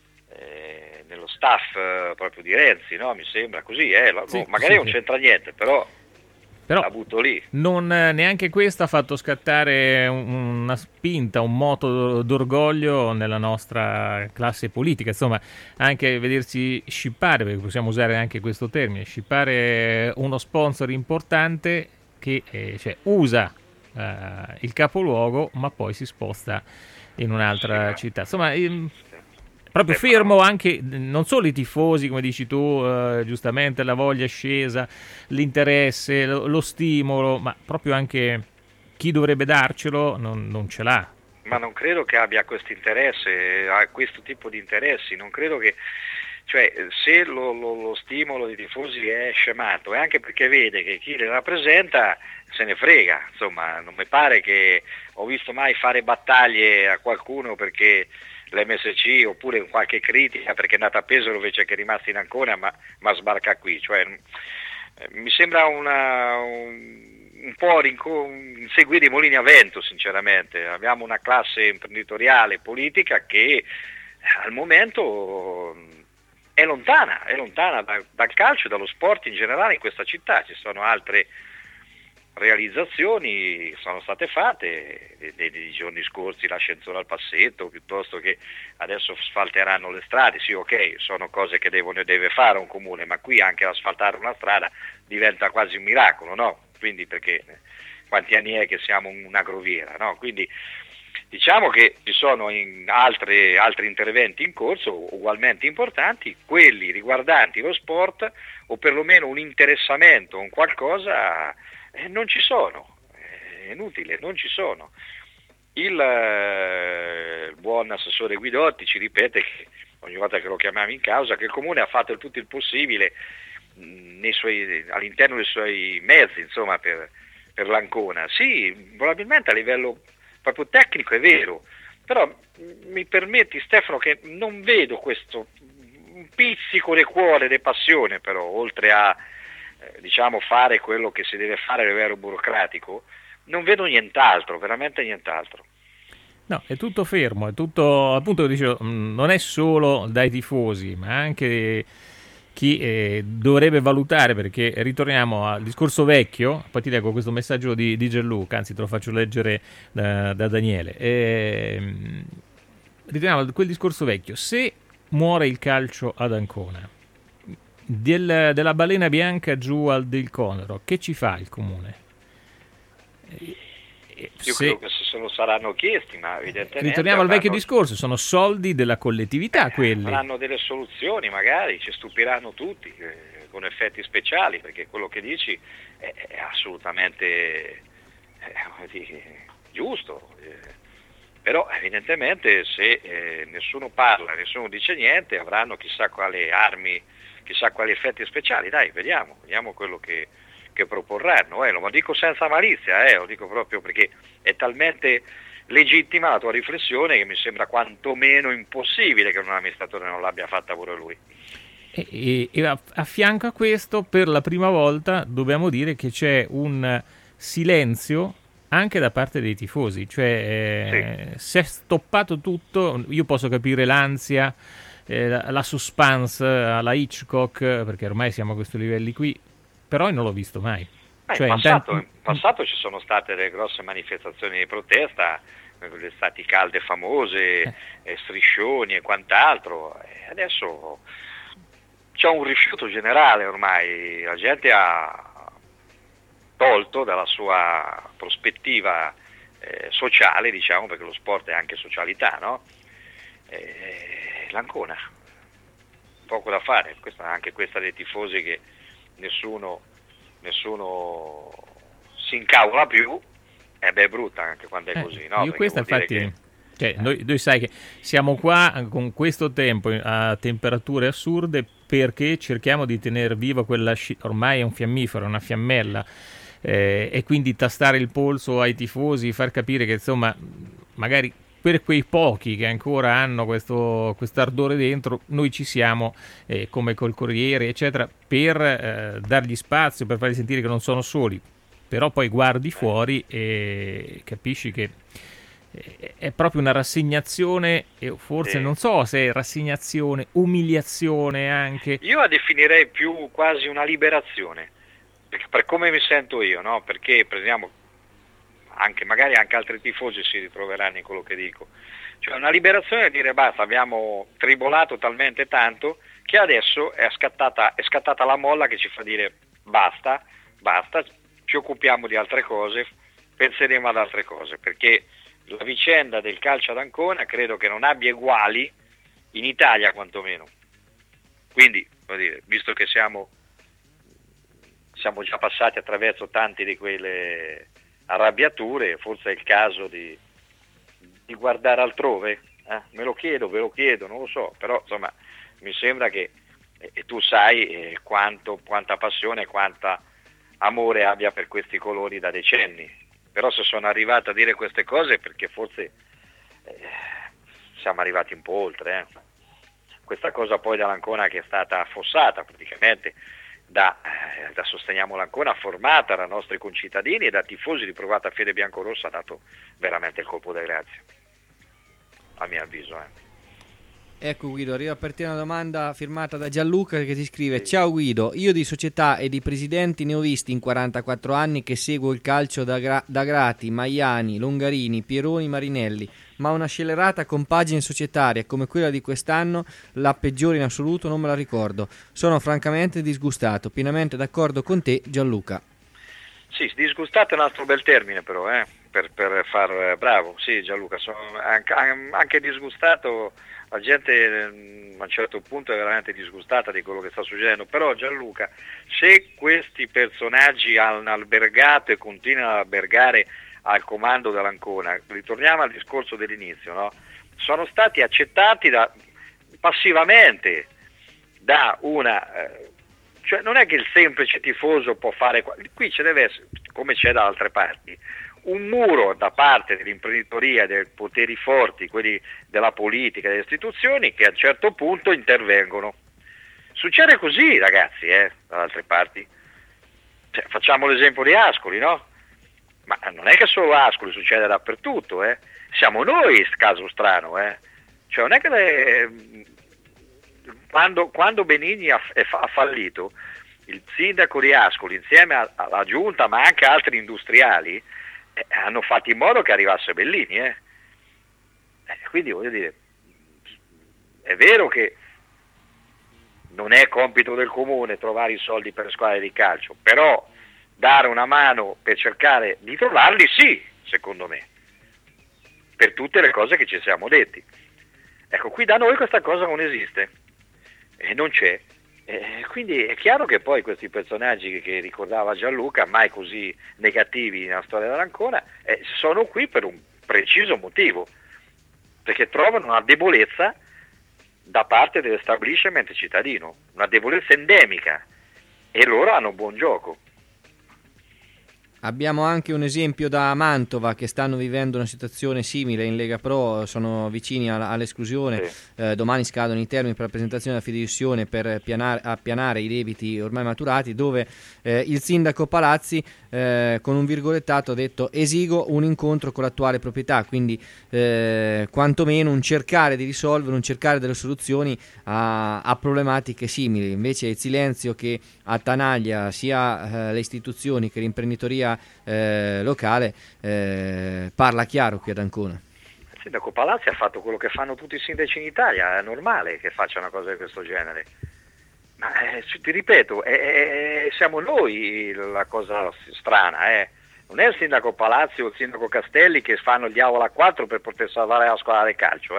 staff proprio di Renzi, no? Mi sembra così, magari non c'entra niente, però la butto lì. Non neanche questo ha fatto scattare una spinta, un moto d'orgoglio nella nostra classe politica, insomma, anche vedersi scippare, perché possiamo usare anche questo termine, scippare uno sponsor importante che usa il capoluogo ma poi si sposta in un'altra città, insomma, proprio fermo anche non solo i tifosi, come dici tu, giustamente la voglia scesa, l'interesse, lo stimolo, ma proprio anche chi dovrebbe darcelo non ce l'ha. Ma non credo che abbia questo interesse, questo tipo di interessi, non credo che, cioè, se lo stimolo dei tifosi è scemato, è anche perché vede che chi le rappresenta se ne frega, insomma, non mi pare che ho visto mai fare battaglie a qualcuno perché l'MSC, oppure qualche critica perché è andata a Pesaro invece che è rimasta in Ancona ma sbarca qui, cioè mi sembra un po' inseguire i mulini a vento, sinceramente. Abbiamo una classe imprenditoriale, politica che al momento è lontana dal calcio e dallo sport in generale in questa città. Ci sono altre realizzazioni sono state fatte nei giorni scorsi, l'ascensore al Passetto, piuttosto che adesso asfalteranno le strade. Sì, ok, sono cose che deve fare un comune, ma qui anche asfaltare una strada diventa quasi un miracolo, no? Quindi, perché quanti anni è che siamo una groviera, no? Quindi diciamo che ci sono altri interventi in corso ugualmente importanti, quelli riguardanti lo sport o perlomeno un interessamento, un qualcosa. Non ci sono, è inutile, non ci sono. Il buon assessore Guidotti ci ripete che ogni volta che lo chiamiamo in causa che il comune ha fatto tutto il possibile all'interno dei suoi mezzi, insomma, per l'Ancona. Sì, probabilmente a livello proprio tecnico è vero, però mi permetti, Stefano, che non vedo questo un pizzico di cuore, di passione, però, oltre a fare quello che si deve fare a livello burocratico, non vedo nient'altro, veramente nient'altro. No, è tutto fermo, è tutto, appunto, dicevo, non è solo dai tifosi, ma anche chi dovrebbe valutare, perché ritorniamo al discorso vecchio. Poi ti leggo questo messaggio di Gianluca, anzi te lo faccio leggere da Daniele. Ritorniamo a quel discorso vecchio: se muore il calcio ad Ancona, della balena bianca giù al Del Conero, che ci fa il comune? Io credo che se lo saranno chiesti, ma evidentemente ritorniamo al vecchio discorso, sono soldi della collettività quelli. Avranno delle soluzioni, magari ci stupiranno tutti con effetti speciali, perché quello che dici è assolutamente giusto. Però evidentemente se nessuno parla, nessuno dice niente, avranno chissà quali armi, chissà quali effetti speciali. Dai, vediamo quello che proporranno. Lo dico senza malizia, lo dico proprio perché è talmente legittima la tua riflessione che mi sembra quantomeno impossibile che un amministratore non l'abbia fatta pure lui. E a fianco a questo, per la prima volta, dobbiamo dire che c'è un silenzio anche da parte dei tifosi, cioè Sì. si è stoppato tutto. Io posso capire l'ansia, la suspense alla Hitchcock, perché ormai siamo a questi livelli qui, però io non l'ho visto mai. Cioè, In passato ci sono state delle grosse manifestazioni di protesta, le estati calde famose, striscioni e quant'altro, e adesso c'è un rifiuto generale ormai, la gente ha tolto dalla sua prospettiva sociale, diciamo, perché lo sport è anche socialità, no? L'Ancona, poco da fare, anche questa dei tifosi che nessuno si incavola più, è brutta anche quando è così, no? Io questa infatti, noi sai che siamo qua con questo tempo a temperature assurde perché cerchiamo di tenere viva quella ormai è un fiammifero, una fiammella, e quindi tastare il polso ai tifosi, far capire che insomma magari per quei pochi che ancora hanno questo ardore dentro, noi ci siamo, come col Corriere eccetera, per dargli spazio, per farli sentire che non sono soli. Però poi guardi fuori e capisci che è proprio una rassegnazione, e forse non so se è rassegnazione, umiliazione anche. Io la definirei più quasi una liberazione, perché per come mi sento io, no? Perché prendiamo magari anche altri tifosi si ritroveranno in quello che dico, cioè una liberazione a dire basta, abbiamo tribolato talmente tanto che adesso è scattata la molla che ci fa dire basta, ci occupiamo di altre cose, penseremo ad altre cose, perché la vicenda del calcio ad Ancona credo che non abbia eguali in Italia quantomeno. Quindi, visto che siamo già passati attraverso tante di quelle arrabbiature, forse è il caso di guardare altrove. Me lo chiedo, ve lo chiedo, non lo so, però insomma mi sembra che tu sai quanta passione, quanta amore abbia per questi colori da decenni, però se sono arrivato a dire queste cose è perché forse siamo arrivati un po' oltre. Questa cosa poi dall'Ancona che è stata affossata praticamente da Sosteniamo l'Ancona, formata da nostri concittadini e da tifosi di provata fede biancorossa, ha dato veramente il colpo di grazia, a mio avviso. Ecco Guido, arriva per te una domanda firmata da Gianluca che ti scrive: ciao Guido, io di società e di presidenti ne ho visti in 44 anni che seguo il calcio da Grati, Maiani, Longarini, Pieroni, Marinelli, ma una scellerata compagine societaria come quella di quest'anno, la peggiore in assoluto, non me la ricordo. Sono francamente disgustato, pienamente d'accordo con te Gianluca. Sì, disgustato è un altro bel termine però, per far bravo. Sì Gianluca, sono anche disgustato. La gente a un certo punto è veramente disgustata di quello che sta succedendo, però Gianluca, se questi personaggi hanno albergato e continuano ad albergare al comando dell'Ancona, ritorniamo al discorso dell'inizio, no? Sono stati accettati passivamente da una... cioè non è che il semplice tifoso può fare... Qui ci deve essere, come c'è da altre parti, un muro da parte dell'imprenditoria, dei poteri forti, quelli della politica, delle istituzioni, che a un certo punto intervengono. Succede così, ragazzi, da altre parti. Cioè, facciamo l'esempio di Ascoli, no? Ma non è che solo Ascoli, succede dappertutto, Siamo noi il caso strano, Cioè non è che quando Benigni ha fallito, il sindaco di Ascoli, insieme alla giunta, ma anche altri industriali, hanno fatto in modo che arrivasse Bellini, quindi voglio dire, è vero che non è compito del comune trovare i soldi per le squadre di calcio, però dare una mano per cercare di trovarli sì, secondo me, per tutte le cose che ci siamo detti. Ecco, qui da noi questa cosa non esiste e non c'è. Quindi è chiaro che poi questi personaggi che ricordava Gianluca, mai così negativi nella storia dell'Ancona, sono qui per un preciso motivo, perché trovano una debolezza da parte dell'establishment cittadino, una debolezza endemica, e loro hanno buon gioco. Abbiamo anche un esempio da Mantova, che stanno vivendo una situazione simile in Lega Pro, sono vicini all'esclusione, sì. Domani scadono i termini per la presentazione della fideiussione per appianare i debiti ormai maturati, dove il sindaco Palazzi con un virgolettato ha detto: esigo un incontro con l'attuale proprietà, quindi quantomeno un cercare di risolvere, un cercare delle soluzioni a problematiche simili. Invece il silenzio che attanaglia sia le istituzioni che l'imprenditoria locale parla chiaro qui ad Ancona. Il sindaco Palazzi ha fatto quello che fanno tutti i sindaci in Italia, è normale che faccia una cosa di questo genere, ma ti ripeto, siamo noi la cosa strana, non è il sindaco Palazzi o il sindaco Castelli che fanno il diavolo a quattro per poter salvare la squadra del calcio,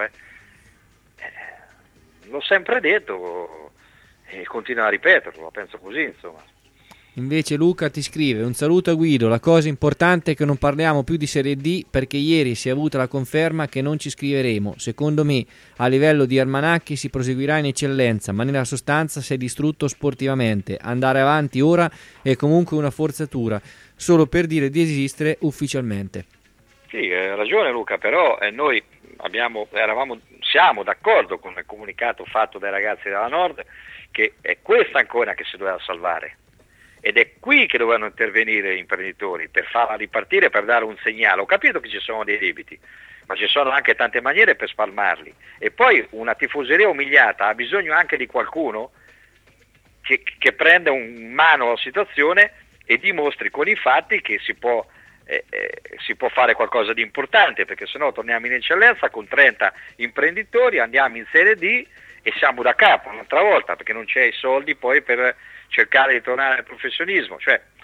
l'ho sempre detto e continuo a ripeterlo, la penso così, insomma. Invece Luca ti scrive: un saluto a Guido, la cosa importante è che non parliamo più di Serie D, perché ieri si è avuta la conferma che non ci scriveremo. Secondo me a livello di almanacchi si proseguirà in eccellenza, ma nella sostanza si è distrutto sportivamente. Andare avanti ora è comunque una forzatura, solo per dire di esistere ufficialmente. Sì, hai ragione Luca, però noi siamo d'accordo con il comunicato fatto dai ragazzi della Nord, che è questa Ancona che si doveva salvare. Ed è qui che dovevano intervenire gli imprenditori per farla ripartire, per dare un segnale. Ho capito che ci sono dei debiti, ma ci sono anche tante maniere per spalmarli. E poi una tifoseria umiliata ha bisogno anche di qualcuno che prenda in mano la situazione e dimostri con i fatti che si può fare qualcosa di importante, perché sennò torniamo in eccellenza con 30 imprenditori, andiamo in Serie D e siamo da capo un'altra volta, perché non c'è i soldi poi per cercare di tornare al professionismo.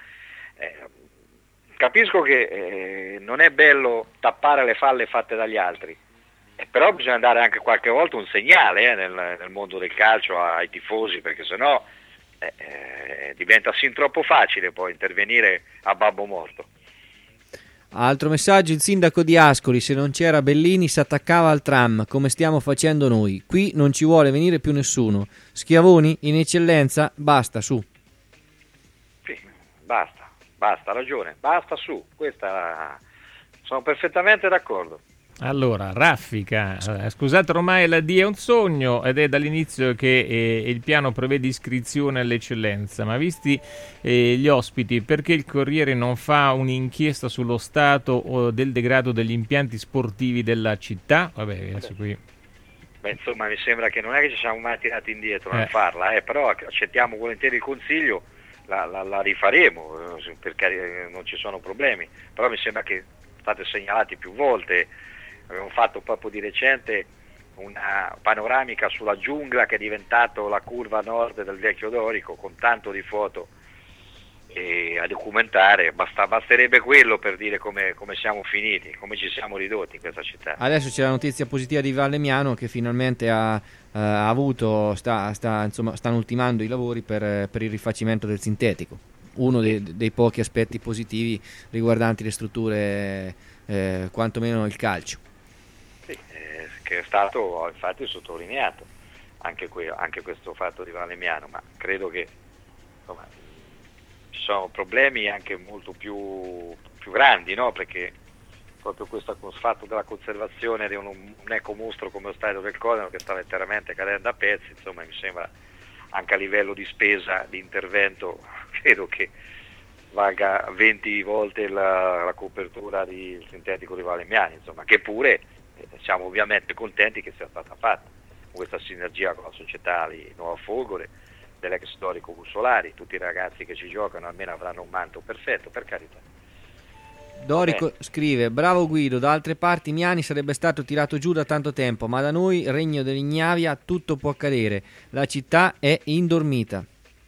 Capisco che non è bello tappare le falle fatte dagli altri, però bisogna dare anche qualche volta un segnale nel mondo del calcio ai tifosi, perché sennò diventa sin troppo facile poi intervenire a babbo morto. Altro messaggio: il sindaco di Ascoli, se non c'era Bellini si attaccava al tram come stiamo facendo noi. Qui non ci vuole venire più nessuno. Schiavoni in eccellenza, basta, su. Sì, basta, ragione, basta, su. Sono perfettamente d'accordo. Allora, raffica, scusate, ormai la D è un sogno ed è dall'inizio che il piano prevede iscrizione all'eccellenza, ma visti gli ospiti, perché il Corriere non fa un'inchiesta sullo stato o del degrado degli impianti sportivi della città? Vabbè, adesso qui... insomma, mi sembra che non è che ci siamo mai tirati indietro nel farla, però accettiamo volentieri il consiglio, la rifaremo, perché non ci sono problemi, però mi sembra che state segnalati più volte. Abbiamo fatto proprio di recente una panoramica sulla giungla che è diventato la curva nord del vecchio dorico, con tanto di foto a documentare. Basterebbe quello per dire come siamo finiti, come ci siamo ridotti in questa città. Adesso c'è la notizia positiva di Valemiano, che finalmente stanno ultimando i lavori per il rifacimento del sintetico, uno dei pochi aspetti positivi riguardanti le strutture, quantomeno il calcio. Che è stato infatti sottolineato anche questo fatto di Valemiano, ma credo che insomma, ci sono problemi anche molto più grandi, no? Perché proprio questo fatto della conservazione di un ecomostro come lo stadio del Codano, che sta letteralmente cadendo a pezzi, insomma, mi sembra anche a livello di spesa di intervento credo che valga 20 volte la copertura di sintetico di Valemiani, insomma, che pure siamo ovviamente contenti che sia stata fatta questa sinergia con la società di Nuova Folgore, dell'ex storico Bussolari. Tutti i ragazzi che ci giocano almeno avranno un manto perfetto, per carità. Dorico scrive: bravo Guido, da altre parti Miani sarebbe stato tirato giù da tanto tempo, ma da noi, regno dell'Ignavia, tutto può accadere, la città è indormita.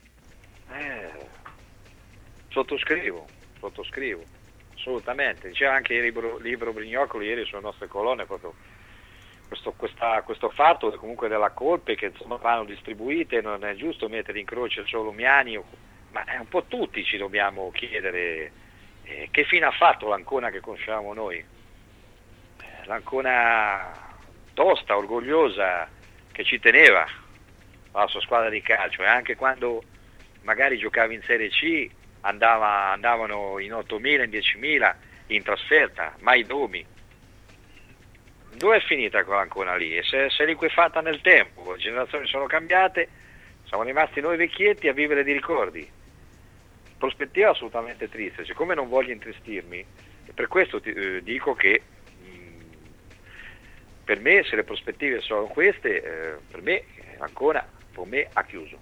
Sottoscrivo assolutamente. Diceva anche Libero Brignocolo ieri sulle nostre colonne proprio questo fatto comunque della colpe che insomma vanno distribuite. Non è giusto mettere in croce solo Miani, ma un po' tutti ci dobbiamo chiedere che fine ha fatto l'Ancona che conosciamo noi. L'Ancona tosta, orgogliosa, che ci teneva alla sua squadra di calcio, e anche quando magari giocavi in Serie C andavano in 8.000, in 10.000 in trasferta, mai domi. Dove è finita quell'Ancona lì? E se è liquefatta nel tempo, le generazioni sono cambiate, siamo rimasti noi vecchietti a vivere di ricordi. Prospettiva assolutamente triste. Siccome non voglio intristirmi, per questo dico che per me, se le prospettive sono queste, per me Ancona ha chiuso.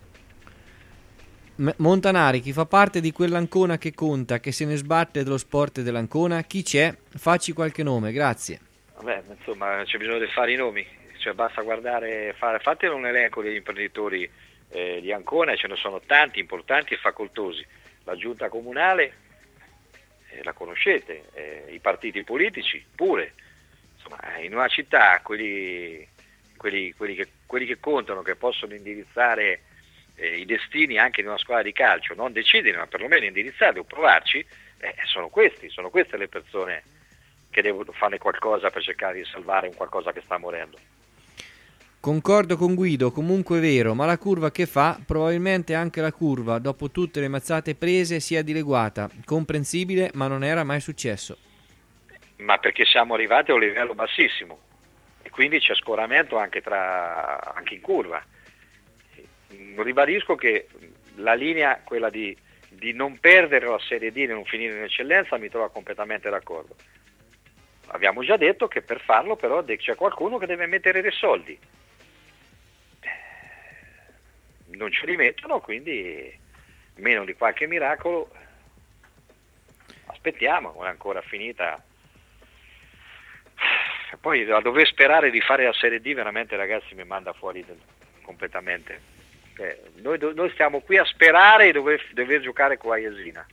Montanari, chi fa parte di quell'Ancona che conta, che se ne sbatte dello sport dell'Ancona? Chi c'è? Facci qualche nome, grazie. Vabbè, insomma, c'è bisogno di fare i nomi, cioè basta guardare, fate un elenco degli imprenditori di Ancona, e ce ne sono tanti importanti e facoltosi. La giunta comunale, la conoscete, i partiti politici pure. Insomma, in una città quelli che contano, che possono indirizzare i destini anche di una squadra di calcio, non decidere, ma perlomeno indirizzarli o provarci, sono queste le persone che devono fare qualcosa per cercare di salvare un qualcosa che sta morendo. Concordo con Guido, comunque è vero, ma la curva che fa? Probabilmente anche la curva, dopo tutte le mazzate prese, si è dileguata. Comprensibile, ma non era mai successo. Ma perché siamo arrivati a un livello bassissimo e quindi c'è scoramento anche in curva. Ribadisco che la linea, quella di non perdere la Serie D e non finire in eccellenza, mi trova completamente d'accordo. Abbiamo già detto che per farlo però c'è qualcuno che deve mettere dei soldi. Non ce li mettono, quindi meno di qualche miracolo aspettiamo, non è ancora finita. Poi a dover sperare di fare la Serie D veramente, ragazzi, mi manda fuori completamente. Noi stiamo qui a sperare di dover giocare con la Jesina,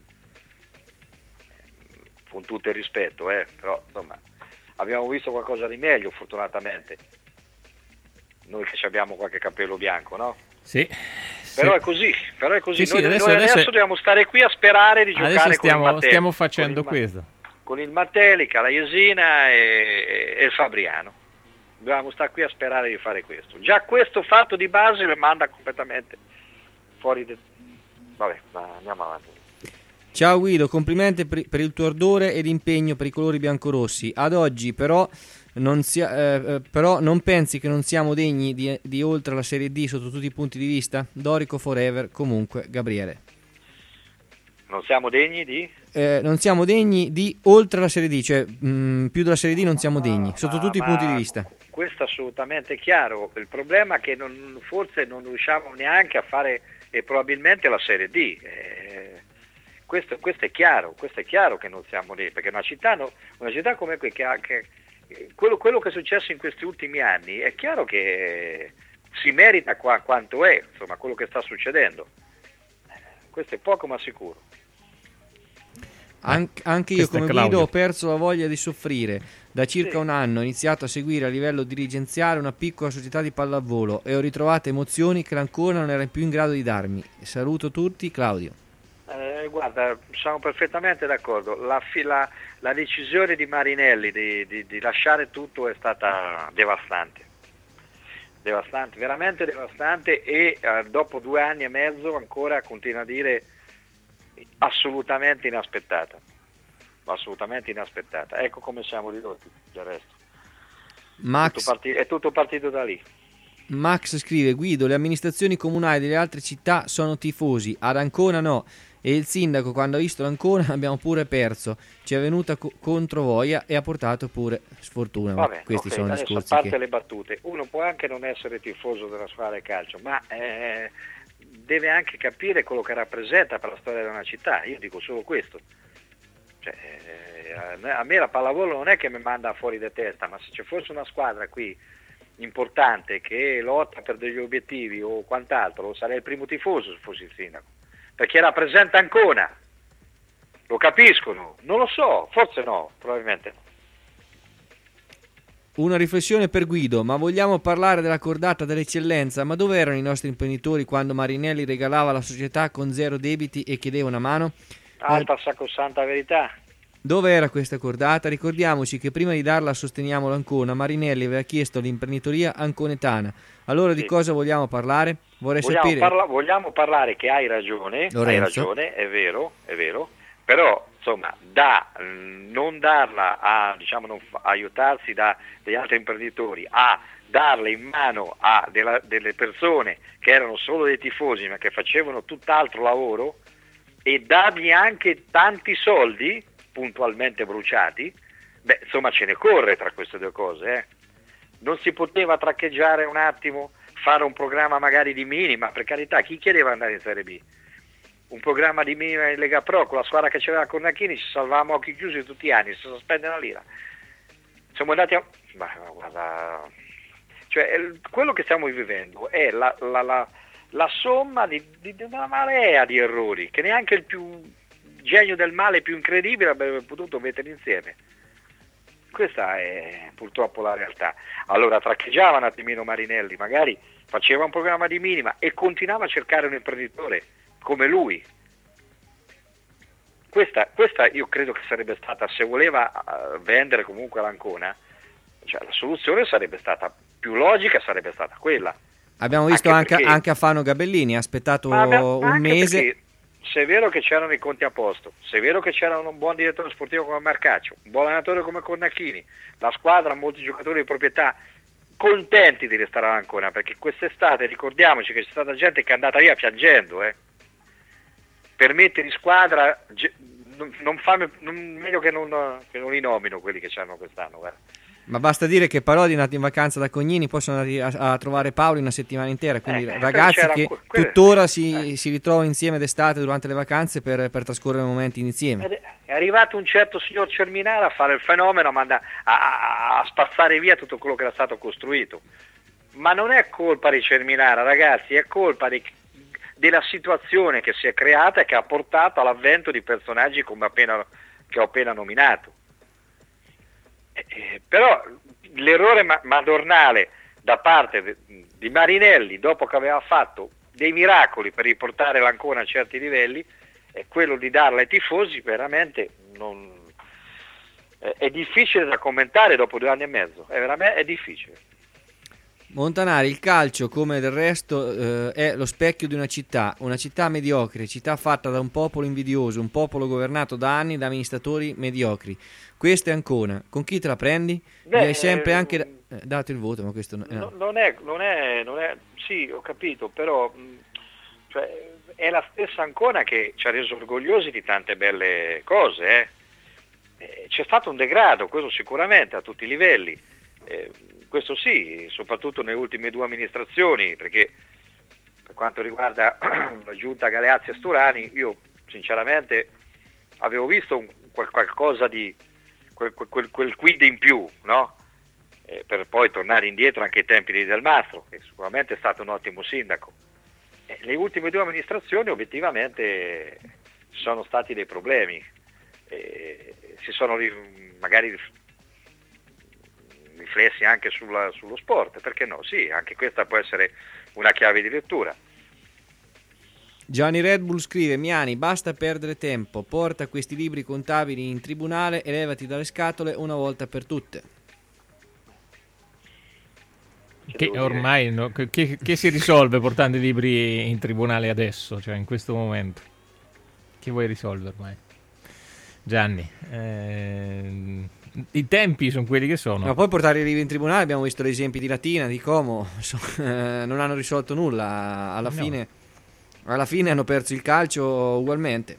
con tutto il rispetto, però insomma abbiamo visto qualcosa di meglio, fortunatamente, noi che abbiamo qualche capello bianco, no? Sì. Però è così. Sì, noi adesso dobbiamo stare qui a sperare di giocare con il Matelica. Stiamo facendo questo. Con il Matelica, la Jesina e il Fabriano. Dobbiamo stare qui a sperare di fare questo. Già questo fatto di base mi manda completamente fuori. Vabbè, andiamo avanti. Ciao Guido, complimenti per il tuo ardore ed impegno per i colori biancorossi. Ad oggi però non pensi che non siamo degni di oltre la Serie D sotto tutti i punti di vista? Dorico forever, comunque, Gabriele. Non siamo degni di? Non siamo degni di oltre la Serie D, cioè più della Serie D non siamo degni, sotto tutti i punti di vista. Questo è assolutamente chiaro. Il problema è che forse non riusciamo neanche a fare probabilmente la Serie D. Questo è chiaro che non siamo lì, perché una città come qui che quello che è successo in questi ultimi anni è chiaro che si merita quanto è, insomma, quello che sta succedendo. Questo è poco ma sicuro. Anche io come Guido ho perso la voglia di soffrire. Da circa un anno ho iniziato a seguire a livello dirigenziale una piccola società di pallavolo e ho ritrovato emozioni che l'Ancona non era più in grado di darmi. Saluto tutti, Claudio. Guarda, sono perfettamente d'accordo. La decisione di Marinelli di lasciare tutto è stata devastante, veramente devastante, e dopo 2 anni e mezzo ancora continua a dire assolutamente inaspettata. Ecco come siamo ridotti del resto. È tutto partito da lì. Max scrive: Guido, le amministrazioni comunali delle altre città sono tifosi, ad Ancona no, e il sindaco quando ha visto l'Ancona abbiamo pure perso, ci è venuta controvoglia e ha portato pure sfortuna. Vabbè, questi sono adesso, discorsi a parte le battute, uno può anche non essere tifoso della squadra di calcio, ma deve anche capire quello che rappresenta per la storia di una città. Io dico solo questo, cioè, a me la pallavolo non è che mi manda fuori di testa, ma se ci fosse una squadra qui importante che lotta per degli obiettivi o quant'altro, sarei il primo tifoso se fossi il sindaco, perché rappresenta Ancona. Lo capiscono? Non lo so, forse no, probabilmente no. Una riflessione per Guido: ma vogliamo parlare della cordata dell'eccellenza? Ma dove erano i nostri imprenditori quando Marinelli regalava la società con 0 debiti e chiedeva una mano? Alta sacrosanta verità. Dove era questa cordata? Ricordiamoci che prima di darla a Sosteniamo l'Ancona, Marinelli aveva chiesto all'imprenditoria anconetana. Allora di cosa vogliamo parlare? Vogliamo parlare che hai ragione, è vero, però insomma non darla non aiutarsi degli altri imprenditori, a darla in mano a delle persone che erano solo dei tifosi ma che facevano tutt'altro lavoro, e dargli anche tanti soldi puntualmente bruciati, insomma ce ne corre tra queste due cose. Non si poteva traccheggiare un attimo, fare un programma magari di minima, per carità, chi chiedeva andare in Serie B? Un programma di minima in Lega Pro con la squadra che c'era Cornacchini, ci salvavamo a occhi chiusi tutti gli anni, senza spendere una lira. Siamo andati a... guarda, cioè, quello che stiamo vivendo è la somma di una marea di errori che neanche il più genio del male più incredibile avrebbe potuto mettere insieme. Questa è purtroppo la realtà. Allora traccheggiava un attimino Marinelli, magari faceva un programma di minima e continuava a cercare un imprenditore come lui. Questa io credo che sarebbe stata, se voleva vendere comunque l'Ancona, cioè la soluzione sarebbe stata più logica, sarebbe stata quella. Abbiamo visto anche a Fano Gabellini, ha aspettato un mese. Se è vero che c'erano i conti a posto, se è vero che c'era un buon direttore sportivo come Marcaccio, un buon allenatore come Cornacchini, la squadra, molti giocatori di proprietà contenti di restare all'Ancona, perché quest'estate ricordiamoci che c'è stata gente che è andata via piangendo, per mettere in squadra, meglio che non li nomino quelli che c'hanno quest'anno, guarda. Ma basta dire che Parodi è andato in vacanza da Cognini, poi sono andati a trovare Paolo una settimana intera, quindi ragazzi che tuttora si ritrovano insieme d'estate durante le vacanze per trascorrere momenti insieme. È arrivato un certo signor Cerminara a fare il fenomeno, a spazzare via tutto quello che era stato costruito. Ma non è colpa di Cerminara, ragazzi, è colpa della situazione che si è creata e che ha portato all'avvento di personaggi come che ho appena nominato. Però l'errore madornale da parte di Marinelli, dopo che aveva fatto dei miracoli per riportare l'Ancona a certi livelli, è quello di darla ai tifosi. Veramente è difficile da commentare dopo 2 anni e mezzo, è difficile. Montanari, il calcio come del resto è lo specchio di una città mediocre, città fatta da un popolo invidioso, un popolo governato da anni da amministratori mediocri. Questa è Ancona, con chi te la prendi? Mi hai sempre anche dato il voto, ma questo no. Non è, sì, ho capito, però cioè, è la stessa Ancona che ci ha reso orgogliosi di tante belle cose. C'è stato un degrado, questo sicuramente a tutti i livelli. Questo sì, soprattutto nelle ultime 2 amministrazioni, perché per quanto riguarda la giunta Galeazzi e Sturani, io sinceramente avevo visto qualcosa di quel quid in più, no? Per poi tornare indietro anche ai tempi di Del Mastro, che sicuramente è stato un ottimo sindaco. Le ultime 2 amministrazioni obiettivamente sono stati dei problemi, si sono magari riflessi anche sullo sport, perché no? Sì, anche questa può essere una chiave di lettura. Gianni Red Bull scrive: Miani, basta perdere tempo, porta questi libri contabili in tribunale e levati dalle scatole una volta per tutte. Che ormai che si risolve portando i libri in tribunale adesso, cioè in questo momento? Che vuoi risolvere ormai? Gianni, i tempi sono quelli che sono. Ma poi portare i libri in tribunale, abbiamo visto gli esempi di Latina, di Como, non hanno risolto nulla, alla fine hanno perso il calcio ugualmente.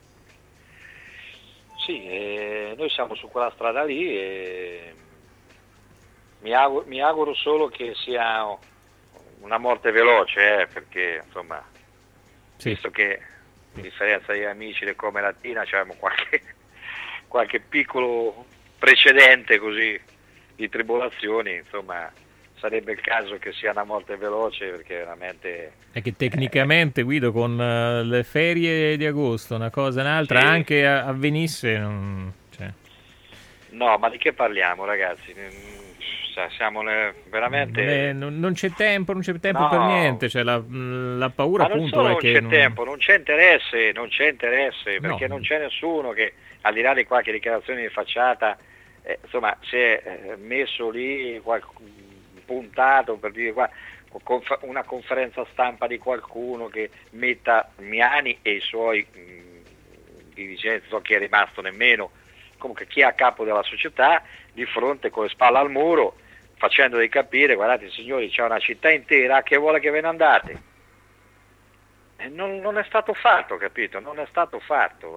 Sì, noi siamo su quella strada lì e mi auguro solo che sia una morte veloce, perché insomma, visto che a differenza degli amici del Come Latina c'avevamo qualche piccolo precedente così di tribolazioni, insomma sarebbe il caso che sia una morte veloce, perché veramente è che tecnicamente Guido, con le ferie di agosto una cosa e un'altra, sì, anche avvenisse cioè. No, ma di che parliamo, ragazzi? siamo veramente... Non c'è tempo No. per niente, cioè la paura Ma non appunto solo è non che c'è tempo, non c'è interesse, perché No. non c'è nessuno che, al di là di qualche dichiarazione di facciata, insomma, si è messo lì, puntato per dire qua, una conferenza stampa di qualcuno che metta Miani e i suoi dirigenti, so chi è rimasto nemmeno, comunque chi è a capo della società, di fronte con le spalle al muro, facendovi capire, guardate signori, c'è una città intera che vuole che ve ne andate. Non è stato fatto, capito? Non è stato fatto.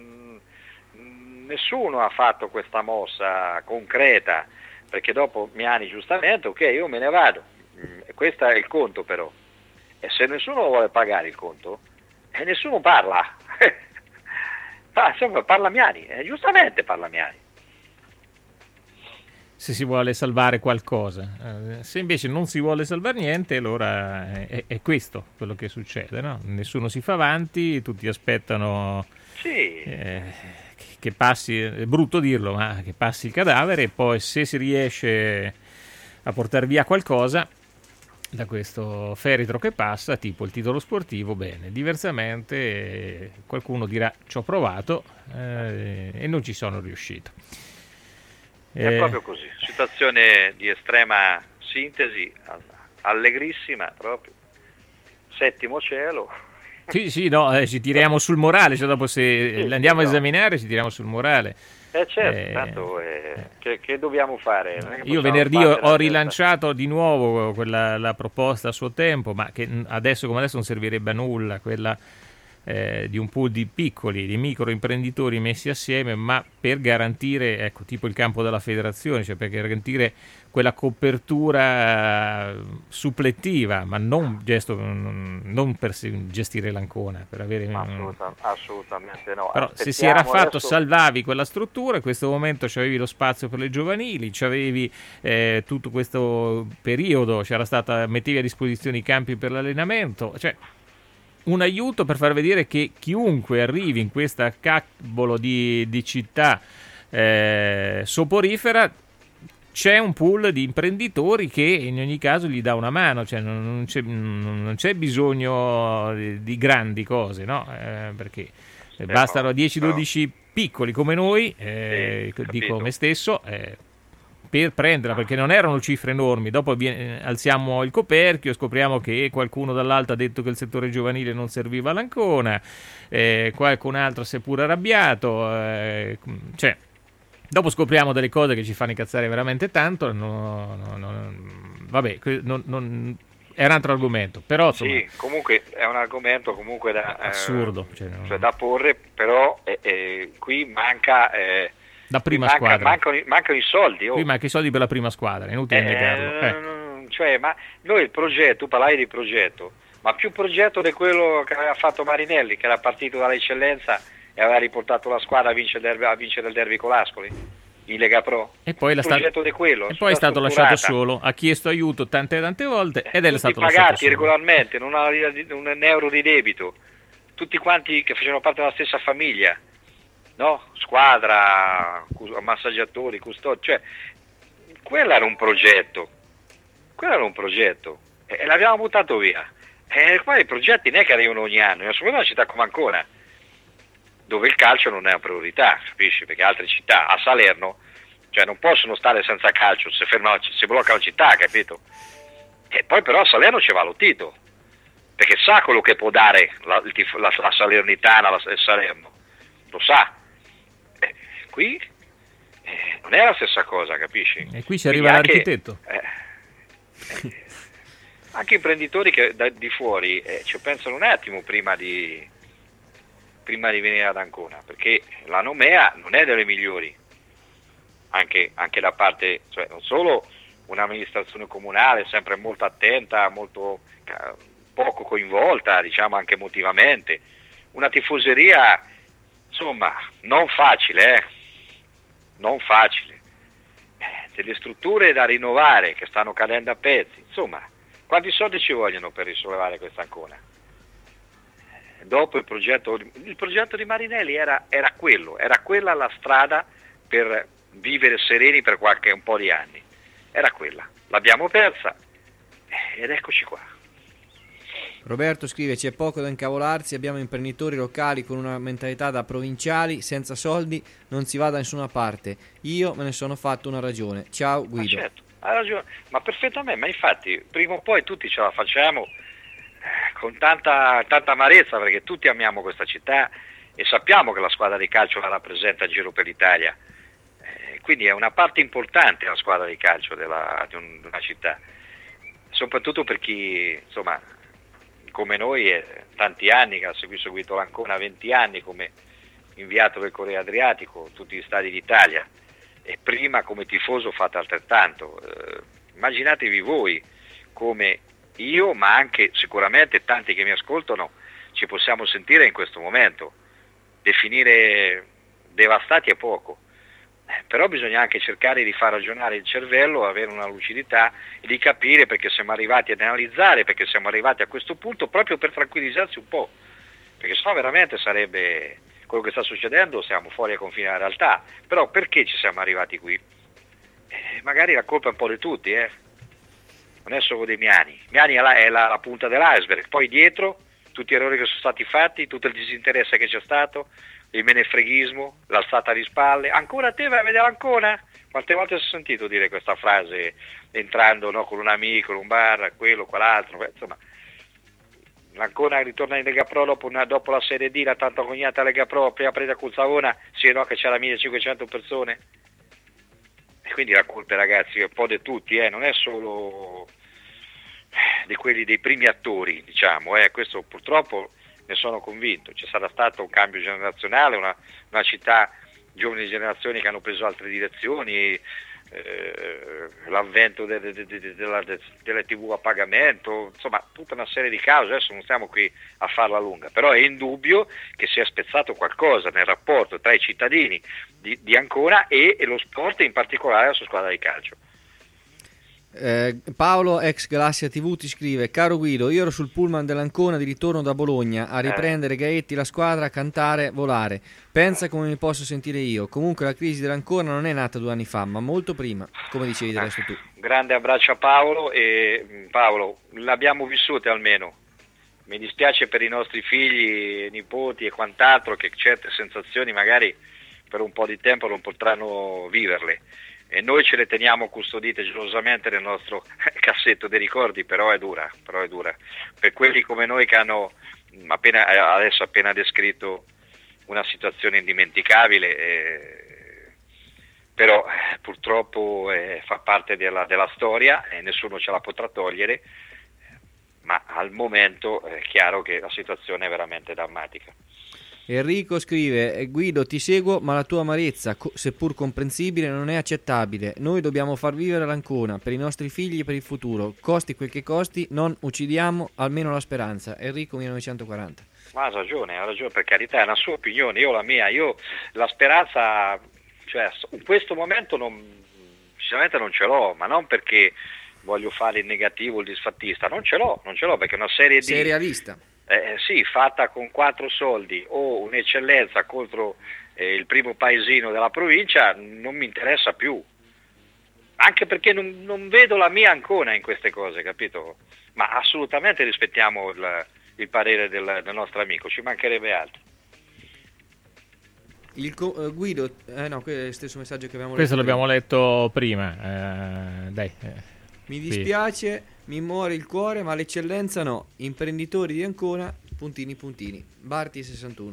Nessuno ha fatto questa mossa concreta, perché dopo Miani giustamente, ok, io me ne vado, questo è il conto però, e se nessuno vuole pagare il conto, nessuno parla. Insomma, parla Miani, giustamente parla Miani. se si vuole salvare qualcosa. Se invece non si vuole salvare niente, allora è questo quello che succede, no? Nessuno si fa avanti, tutti aspettano che passi, è brutto dirlo, ma che passi il cadavere, e poi se si riesce a portare via qualcosa da questo feretro che passa, tipo il titolo sportivo, bene, diversamente qualcuno dirà ci ho provato e non ci sono riuscito. È proprio così, situazione di estrema sintesi, allegrissima proprio, settimo cielo. Sì, no, ci tiriamo sul morale, cioè dopo se andiamo a esaminare ci tiriamo sul morale. Certo, tanto che dobbiamo fare? Non è che Io possiamo venerdì battere la ho testa. rilanciato di nuovo la proposta a suo tempo, ma che adesso come adesso non servirebbe a nulla, quella di un pool di piccoli, di microimprenditori messi assieme, ma per garantire, ecco, tipo il campo della federazione, cioè per garantire quella copertura supplettiva, ma non per gestire l'Ancona, per avere assolutamente no. Però se si era fatto, adesso... salvavi quella struttura, in questo momento c'avevi lo spazio per le giovanili, c'avevi tutto questo periodo, mettevi a disposizione i campi per l'allenamento, cioè un aiuto per far vedere che chiunque arrivi in questa cavolo di città soporifera, c'è un pool di imprenditori che in ogni caso gli dà una mano, cioè non c'è bisogno di grandi cose, no? Perché bastano 10-12 piccoli come noi, dico me stesso, per prenderla, perché non erano cifre enormi. Dopo alziamo il coperchio, scopriamo che qualcuno dall'alto ha detto che il settore giovanile non serviva all'Ancona, qualcun altro si è pure arrabbiato, cioè dopo scopriamo delle cose che ci fanno incazzare veramente tanto. Vabbè, è un altro argomento, però insomma, sì, comunque è un argomento comunque assurdo, cioè da porre, però qui manca la prima squadra. Mancano i soldi. Qui manca i soldi per la prima squadra, è inutile negarlo. Cioè, ma noi il progetto, tu parlavi di progetto, ma più progetto di quello che aveva fatto Marinelli, che era partito dall'eccellenza e aveva riportato la squadra a vincere il derby con l'Ascoli in Lega Pro. E poi è stato lasciato solo, ha chiesto aiuto tante volte ed è stato lasciato pagati solo. regolarmente, non ha un euro di debito, tutti quanti che facevano parte della stessa famiglia, no? Squadra, massaggiatori, custodi, cioè quello era un progetto e l'abbiamo buttato via. E qua i progetti non è che arrivano ogni anno, soprattutto in una città come Ancona, dove il calcio non è una priorità, capisci? Perché altre città, a Salerno, cioè non possono stare senza calcio, si blocca la città, capito? E poi però a Salerno ci va lo Tito, perché sa quello che può dare la Salernitana, il Salerno, lo sa. Qui non è la stessa cosa, capisci? E qui ci arriva l'architetto. Anche imprenditori che di fuori ci pensano un attimo prima di venire ad Ancona, perché la Nomea non è delle migliori, anche da parte, cioè non solo un'amministrazione comunale sempre molto attenta, molto poco coinvolta, diciamo anche emotivamente, una tifoseria insomma non facile, delle strutture da rinnovare che stanno cadendo a pezzi, insomma quanti soldi ci vogliono per risollevare questa Ancona? Dopo il progetto di Marinelli era quella la strada per vivere sereni per un po' di anni. era quella. L'abbiamo persa ed eccoci qua. Roberto scrive: c'è poco da incavolarsi, abbiamo imprenditori locali con una mentalità da provinciali, senza soldi non si va da nessuna parte. Io me ne sono fatto una ragione. Ciao Guido. Ma certo, ha ragione, ma perfettamente, ma infatti prima o poi tutti ce la facciamo con tanta amarezza, perché tutti amiamo questa città e sappiamo che la squadra di calcio la rappresenta in giro per l'Italia, quindi è una parte importante la squadra di calcio di una città, soprattutto per chi, insomma, come noi tanti anni, che ha seguito l'Ancona 20 anni come inviato del Corriere Adriatico, tutti gli stadi d'Italia, e prima come tifoso fate altrettanto. Immaginatevi voi come io, ma anche sicuramente tanti che mi ascoltano, ci possiamo sentire in questo momento. Definire devastati è poco, però bisogna anche cercare di far ragionare il cervello, avere una lucidità e di capire perché siamo arrivati ad analizzare, perché siamo arrivati a questo punto, proprio per tranquillizzarsi un po', perché sennò veramente sarebbe quello che sta succedendo, siamo fuori ai confini della realtà. Però perché ci siamo arrivati qui? Magari la colpa è un po' di tutti, non è solo dei Miani è la punta dell'iceberg, poi dietro tutti gli errori che sono stati fatti, tutto il disinteresse che c'è stato, il menefreghismo, l'alzata di spalle. Ancora te vai a vedere l'Ancona? Quante volte si è sentito dire questa frase entrando, no, con un amico in un bar, quello, quell'altro, insomma. L'Ancona ritorna in Lega Pro dopo la Serie D, la tanto cognata Lega Pro, prima presa col Savona, sì, no, che c'era 1500 persone. E quindi la colpa, ragazzi, è un po' di tutti, non è solo di quelli dei primi attori, diciamo, questo purtroppo ne sono convinto. C'è stato un cambio generazionale, una città, giovani generazioni che hanno preso altre direzioni, l'avvento delle TV a pagamento, insomma tutta una serie di cause. Adesso non stiamo qui a farla lunga, però è indubbio che si è spezzato qualcosa nel rapporto tra i cittadini di Ancona e lo sport, in particolare la sua squadra di calcio. Paolo ex Galassia TV ti scrive: caro Guido, io ero sul pullman dell'Ancona di ritorno da Bologna a riprendere Gaetti, la squadra, cantare, volare. Pensa come mi posso sentire io. Comunque la crisi dell'Ancona non è nata 2 anni fa, ma molto prima, come dicevi del resto tu. Grande abbraccio a Paolo, e Paolo, l'abbiamo vissuta almeno. Mi dispiace per i nostri figli, nipoti e quant'altro, che certe sensazioni magari per un po' di tempo non potranno viverle. E noi ce le teniamo custodite gelosamente nel nostro cassetto dei ricordi, però è dura. Per quelli come noi che hanno appena descritto una situazione indimenticabile, però purtroppo fa parte della storia e nessuno ce la potrà togliere, ma al momento è chiaro che la situazione è veramente drammatica. Enrico scrive: Guido, ti seguo, ma la tua amarezza, seppur comprensibile, non è accettabile. Noi dobbiamo far vivere l'Ancona per i nostri figli e per il futuro. Costi quel che costi, non uccidiamo almeno la speranza. Enrico 1940. Ma ha ragione, per carità, è una sua opinione, io la mia. Io la speranza, cioè in questo momento decisamente non ce l'ho, ma non perché voglio fare il negativo, il disfattista, non ce l'ho perché è una serie di... Sei realista? Sì, fatta con 4 soldi o un'eccellenza contro il primo paesino della provincia non mi interessa più, anche perché non vedo la mia Ancona in queste cose, capito? Ma assolutamente rispettiamo il parere del nostro amico, ci mancherebbe altro. Guido, no, questo è lo stesso messaggio che abbiamo letto. Questo l'abbiamo letto prima, Mi dispiace, mi muore il cuore, ma l'eccellenza no. Imprenditori di Ancona, puntini. Barti 61.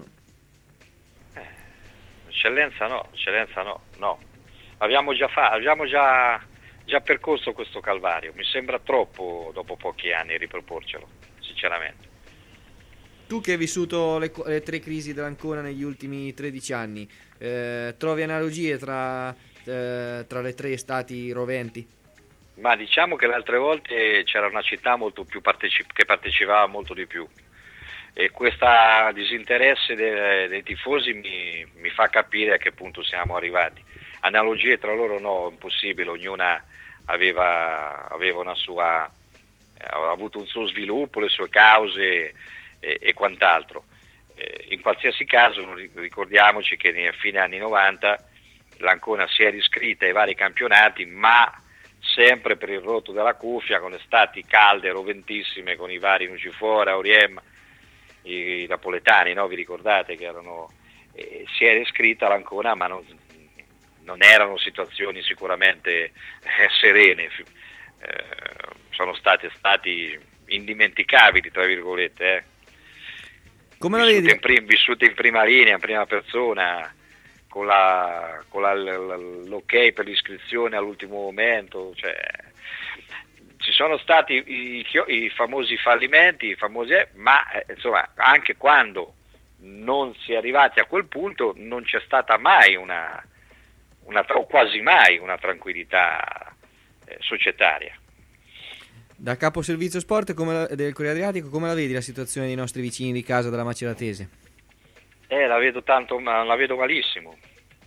Eccellenza no. Abbiamo già percorso questo calvario. Mi sembra troppo dopo pochi anni riproporcelo, sinceramente. Tu che hai vissuto le 3 crisi dell'Ancona negli ultimi 13 anni, trovi analogie tra le 3 stati roventi? Ma diciamo che le altre volte c'era una città molto più che partecipava molto di più, e questo disinteresse dei tifosi mi fa capire a che punto siamo arrivati. Analogie tra loro no, impossibile, ognuna aveva una sua, ha avuto un suo sviluppo, le sue cause e quant'altro. In qualsiasi caso ricordiamoci che nei fine anni 90 l'Ancona si è riscritta ai vari campionati, ma sempre per il rotto della cuffia, con estati calde, roventissime, con i vari Nucifora, Auriem, i napoletani, no? Vi ricordate che erano, si era iscritta l'Ancona, ma non erano situazioni sicuramente serene, sono stati indimenticabili, tra virgolette, Come la vedi? Vissute in prima linea, in prima persona, con l'ok per l'iscrizione all'ultimo momento, cioè, ci sono stati i famosi fallimenti, ma insomma, anche quando non si è arrivati a quel punto non c'è stata mai o quasi mai una tranquillità societaria. Da capo servizio sport del Corriere Adriatico, come la vedi la situazione dei nostri vicini di casa della Maceratese? La vedo malissimo.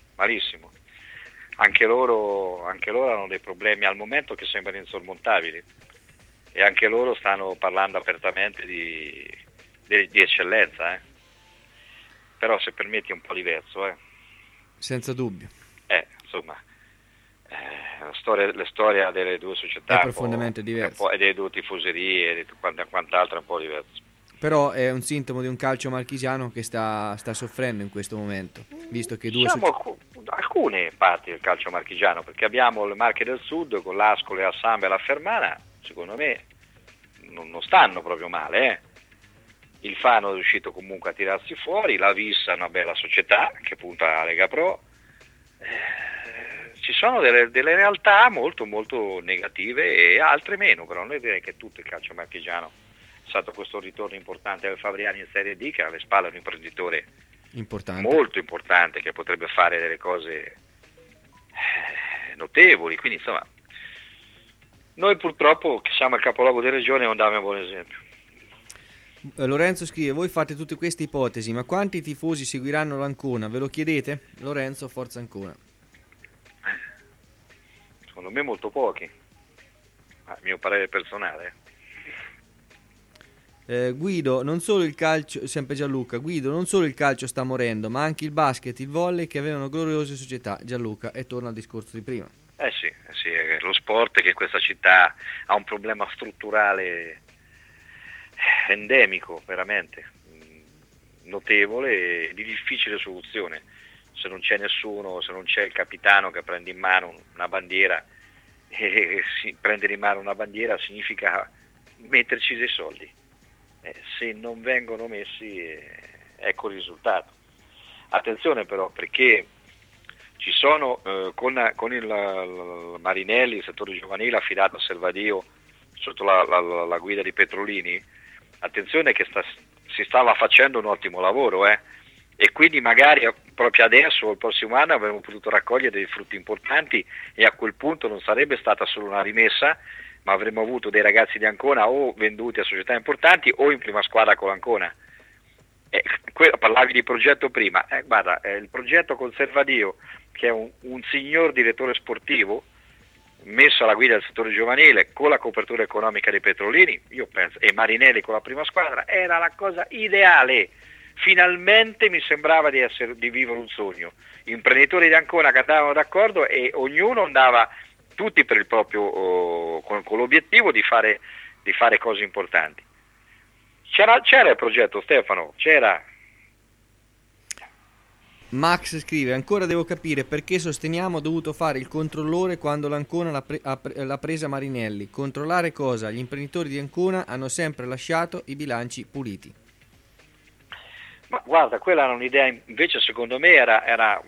Anche loro hanno dei problemi al momento che sembrano insormontabili, e anche loro stanno parlando apertamente di eccellenza, però se permetti è un po' diverso. Senza dubbio. Insomma, la storia delle due società è profondamente diversa, e delle due tifoserie e di quant'altro è un po' diverso. Però è un sintomo di un calcio marchigiano che sta soffrendo in questo momento, visto che alcune parti del calcio marchigiano, perché abbiamo le Marche del Sud con l'Ascoli, la Samba e la Fermana, secondo me non stanno proprio male. Il Fano è riuscito comunque a tirarsi fuori, la Vissa è una bella società che punta alla Lega Pro. Ci sono delle realtà molto molto negative e altre meno, però non direi che tutto il calcio marchigiano è stato questo ritorno importante del Fabriani in Serie D, che ha alle spalle un imprenditore molto importante che potrebbe fare delle cose notevoli, quindi insomma noi purtroppo che siamo il capoluogo di regione non diamo un buon esempio. Lorenzo scrive: voi fate tutte queste ipotesi, ma quanti tifosi seguiranno l'Ancona? Ve lo chiedete? Lorenzo, forza Ancona. Secondo me molto pochi, a mio parere personale. Guido, non solo il calcio, sempre Gianluca, Guido, non solo il calcio sta morendo, ma anche il basket, il volley, che avevano gloriose società. Gianluca, e torna al discorso di prima. Sì, è lo sport che questa città ha un problema strutturale endemico, veramente notevole e di difficile soluzione. Se non c'è nessuno, se non c'è il capitano che prende in mano una bandiera, e prendere in mano una bandiera significa metterci dei soldi. Se non vengono messi, ecco il risultato. Attenzione però, perché ci sono con il Marinelli, il settore giovanile affidato a Selvadio sotto la guida di Petrolini, attenzione che si stava facendo un ottimo lavoro, e quindi magari proprio adesso o il prossimo anno avremmo potuto raccogliere dei frutti importanti, e a quel punto non sarebbe stata solo una rimessa, ma avremmo avuto dei ragazzi di Ancona o venduti a società importanti o in prima squadra con l'Ancona. Parlavi di progetto prima, guarda, il progetto con Selvadio, che è un signor direttore sportivo messo alla guida del settore giovanile con la copertura economica dei Petrolini, io penso, e Marinelli con la prima squadra, era la cosa ideale. Finalmente mi sembrava di vivere un sogno. Imprenditori di Ancona che andavano d'accordo e ognuno andava, tutti per il proprio con l'obiettivo di fare cose importanti. C'era il progetto, Stefano, c'era. Max scrive: ancora devo capire perché Sosteniamo ha dovuto fare il controllore quando l'Ancona l'ha presa Marinelli. Controllare cosa? Gli imprenditori di Ancona hanno sempre lasciato i bilanci puliti. Ma guarda, quella era un'idea, invece secondo me era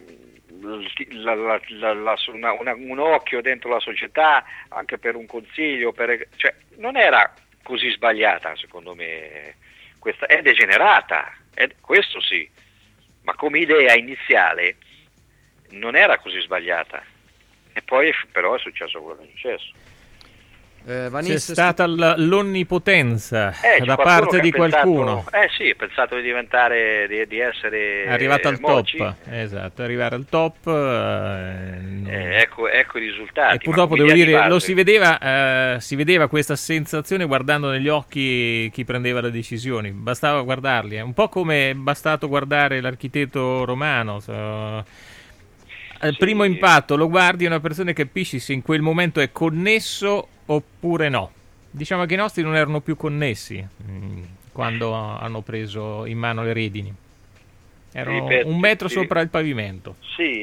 un occhio dentro la società, anche per un consiglio, cioè non era così sbagliata secondo me, questa è degenerata, questo sì, ma come idea iniziale non era così sbagliata, e poi però è successo quello che è successo. C'è stata l'onnipotenza da parte di qualcuno. Sì, ha pensato di diventare, di essere arrivato al Moci. Top. Esatto, arrivare al top. Ecco i risultati. E purtroppo devo dire, si vedeva questa sensazione guardando negli occhi chi prendeva le decisioni. Bastava guardarli, è un po' come è bastato guardare l'architetto romano. al primo impatto lo guardi, è una persona e capisci se in quel momento è connesso oppure no. Diciamo che i nostri non erano più connessi quando hanno preso in mano le redini. Erano un metro sopra il pavimento. Sì,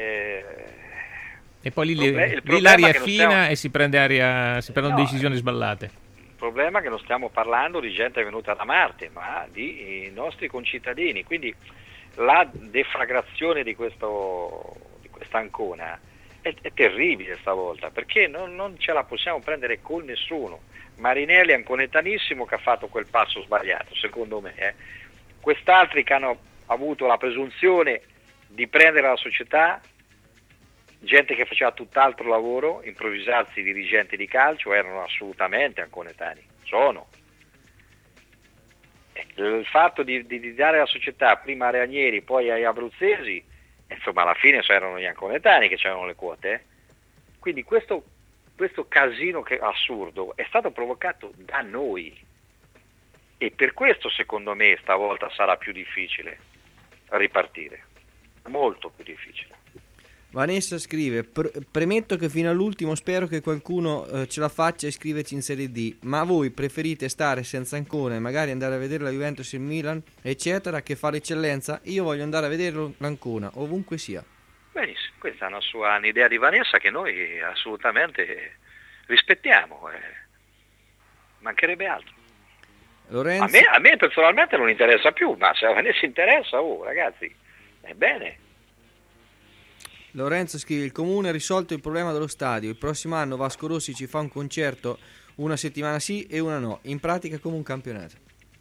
e poi lì l'aria è fina e si prendono decisioni sballate. Il problema è che non stiamo parlando di gente venuta da Marte, ma di nostri concittadini. Quindi la deflagrazione di questa Ancona è terribile stavolta, perché non ce la possiamo prendere con nessuno. Marinelli è anconetanissimo che ha fatto quel passo sbagliato, secondo me. Quest'altri che hanno avuto la presunzione di prendere la società, gente che faceva tutt'altro lavoro, improvvisarsi dirigenti di calcio, erano assolutamente anconetani, sono. Il fatto di dare la società prima a Ranieri, poi agli abruzzesi, insomma alla fine erano gli anconetani che c'erano le quote. Quindi questo casino assurdo è stato provocato da noi, e per questo secondo me stavolta sarà più difficile ripartire, molto più difficile. Vanessa scrive: premetto che fino all'ultimo spero che qualcuno ce la faccia a iscriverci in Serie D, ma voi preferite stare senza Ancona e magari andare a vedere la Juventus, il Milan eccetera, che fa l'eccellenza? Io voglio andare a vedere l'Ancona ovunque sia. Benissimo, questa è un'idea di Vanessa che noi assolutamente rispettiamo, mancherebbe altro. Lorenzo... A me personalmente non interessa più, ma se a Vanessa interessa, ragazzi, è bene. Lorenzo scrive: il comune ha risolto il problema dello stadio, il prossimo anno Vasco Rossi ci fa un concerto una settimana sì e una no, in pratica come un campionato.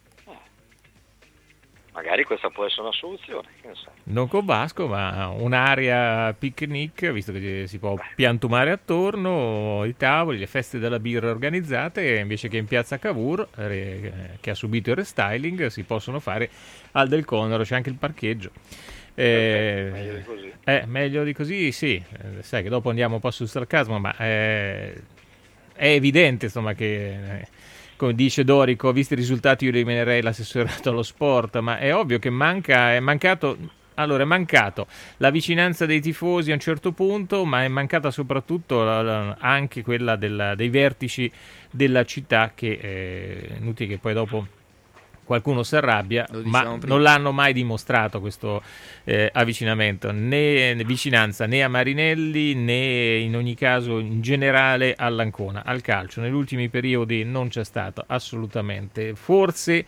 Magari questa può essere una soluzione, che ne so. Non con Vasco, ma un'area picnic, visto che si può piantumare attorno, i tavoli, le feste della birra organizzate, invece che in piazza Cavour, che ha subito il restyling, si possono fare al Del Conero, c'è anche il parcheggio. Meglio di così. Meglio di così, sì. Sai che dopo andiamo un po' sul sarcasmo, ma è evidente, insomma, che come dice Dorico, visti i risultati io eliminerei l'assessorato allo sport, ma è ovvio che è mancato la vicinanza dei tifosi a un certo punto, ma è mancata soprattutto anche quella dei vertici della città, che è inutile che poi dopo qualcuno si arrabbia, ma non l'hanno mai dimostrato questo avvicinamento, né vicinanza né a Marinelli né in ogni caso in generale all'Ancona, al calcio. Negli ultimi periodi non c'è stato assolutamente. Forse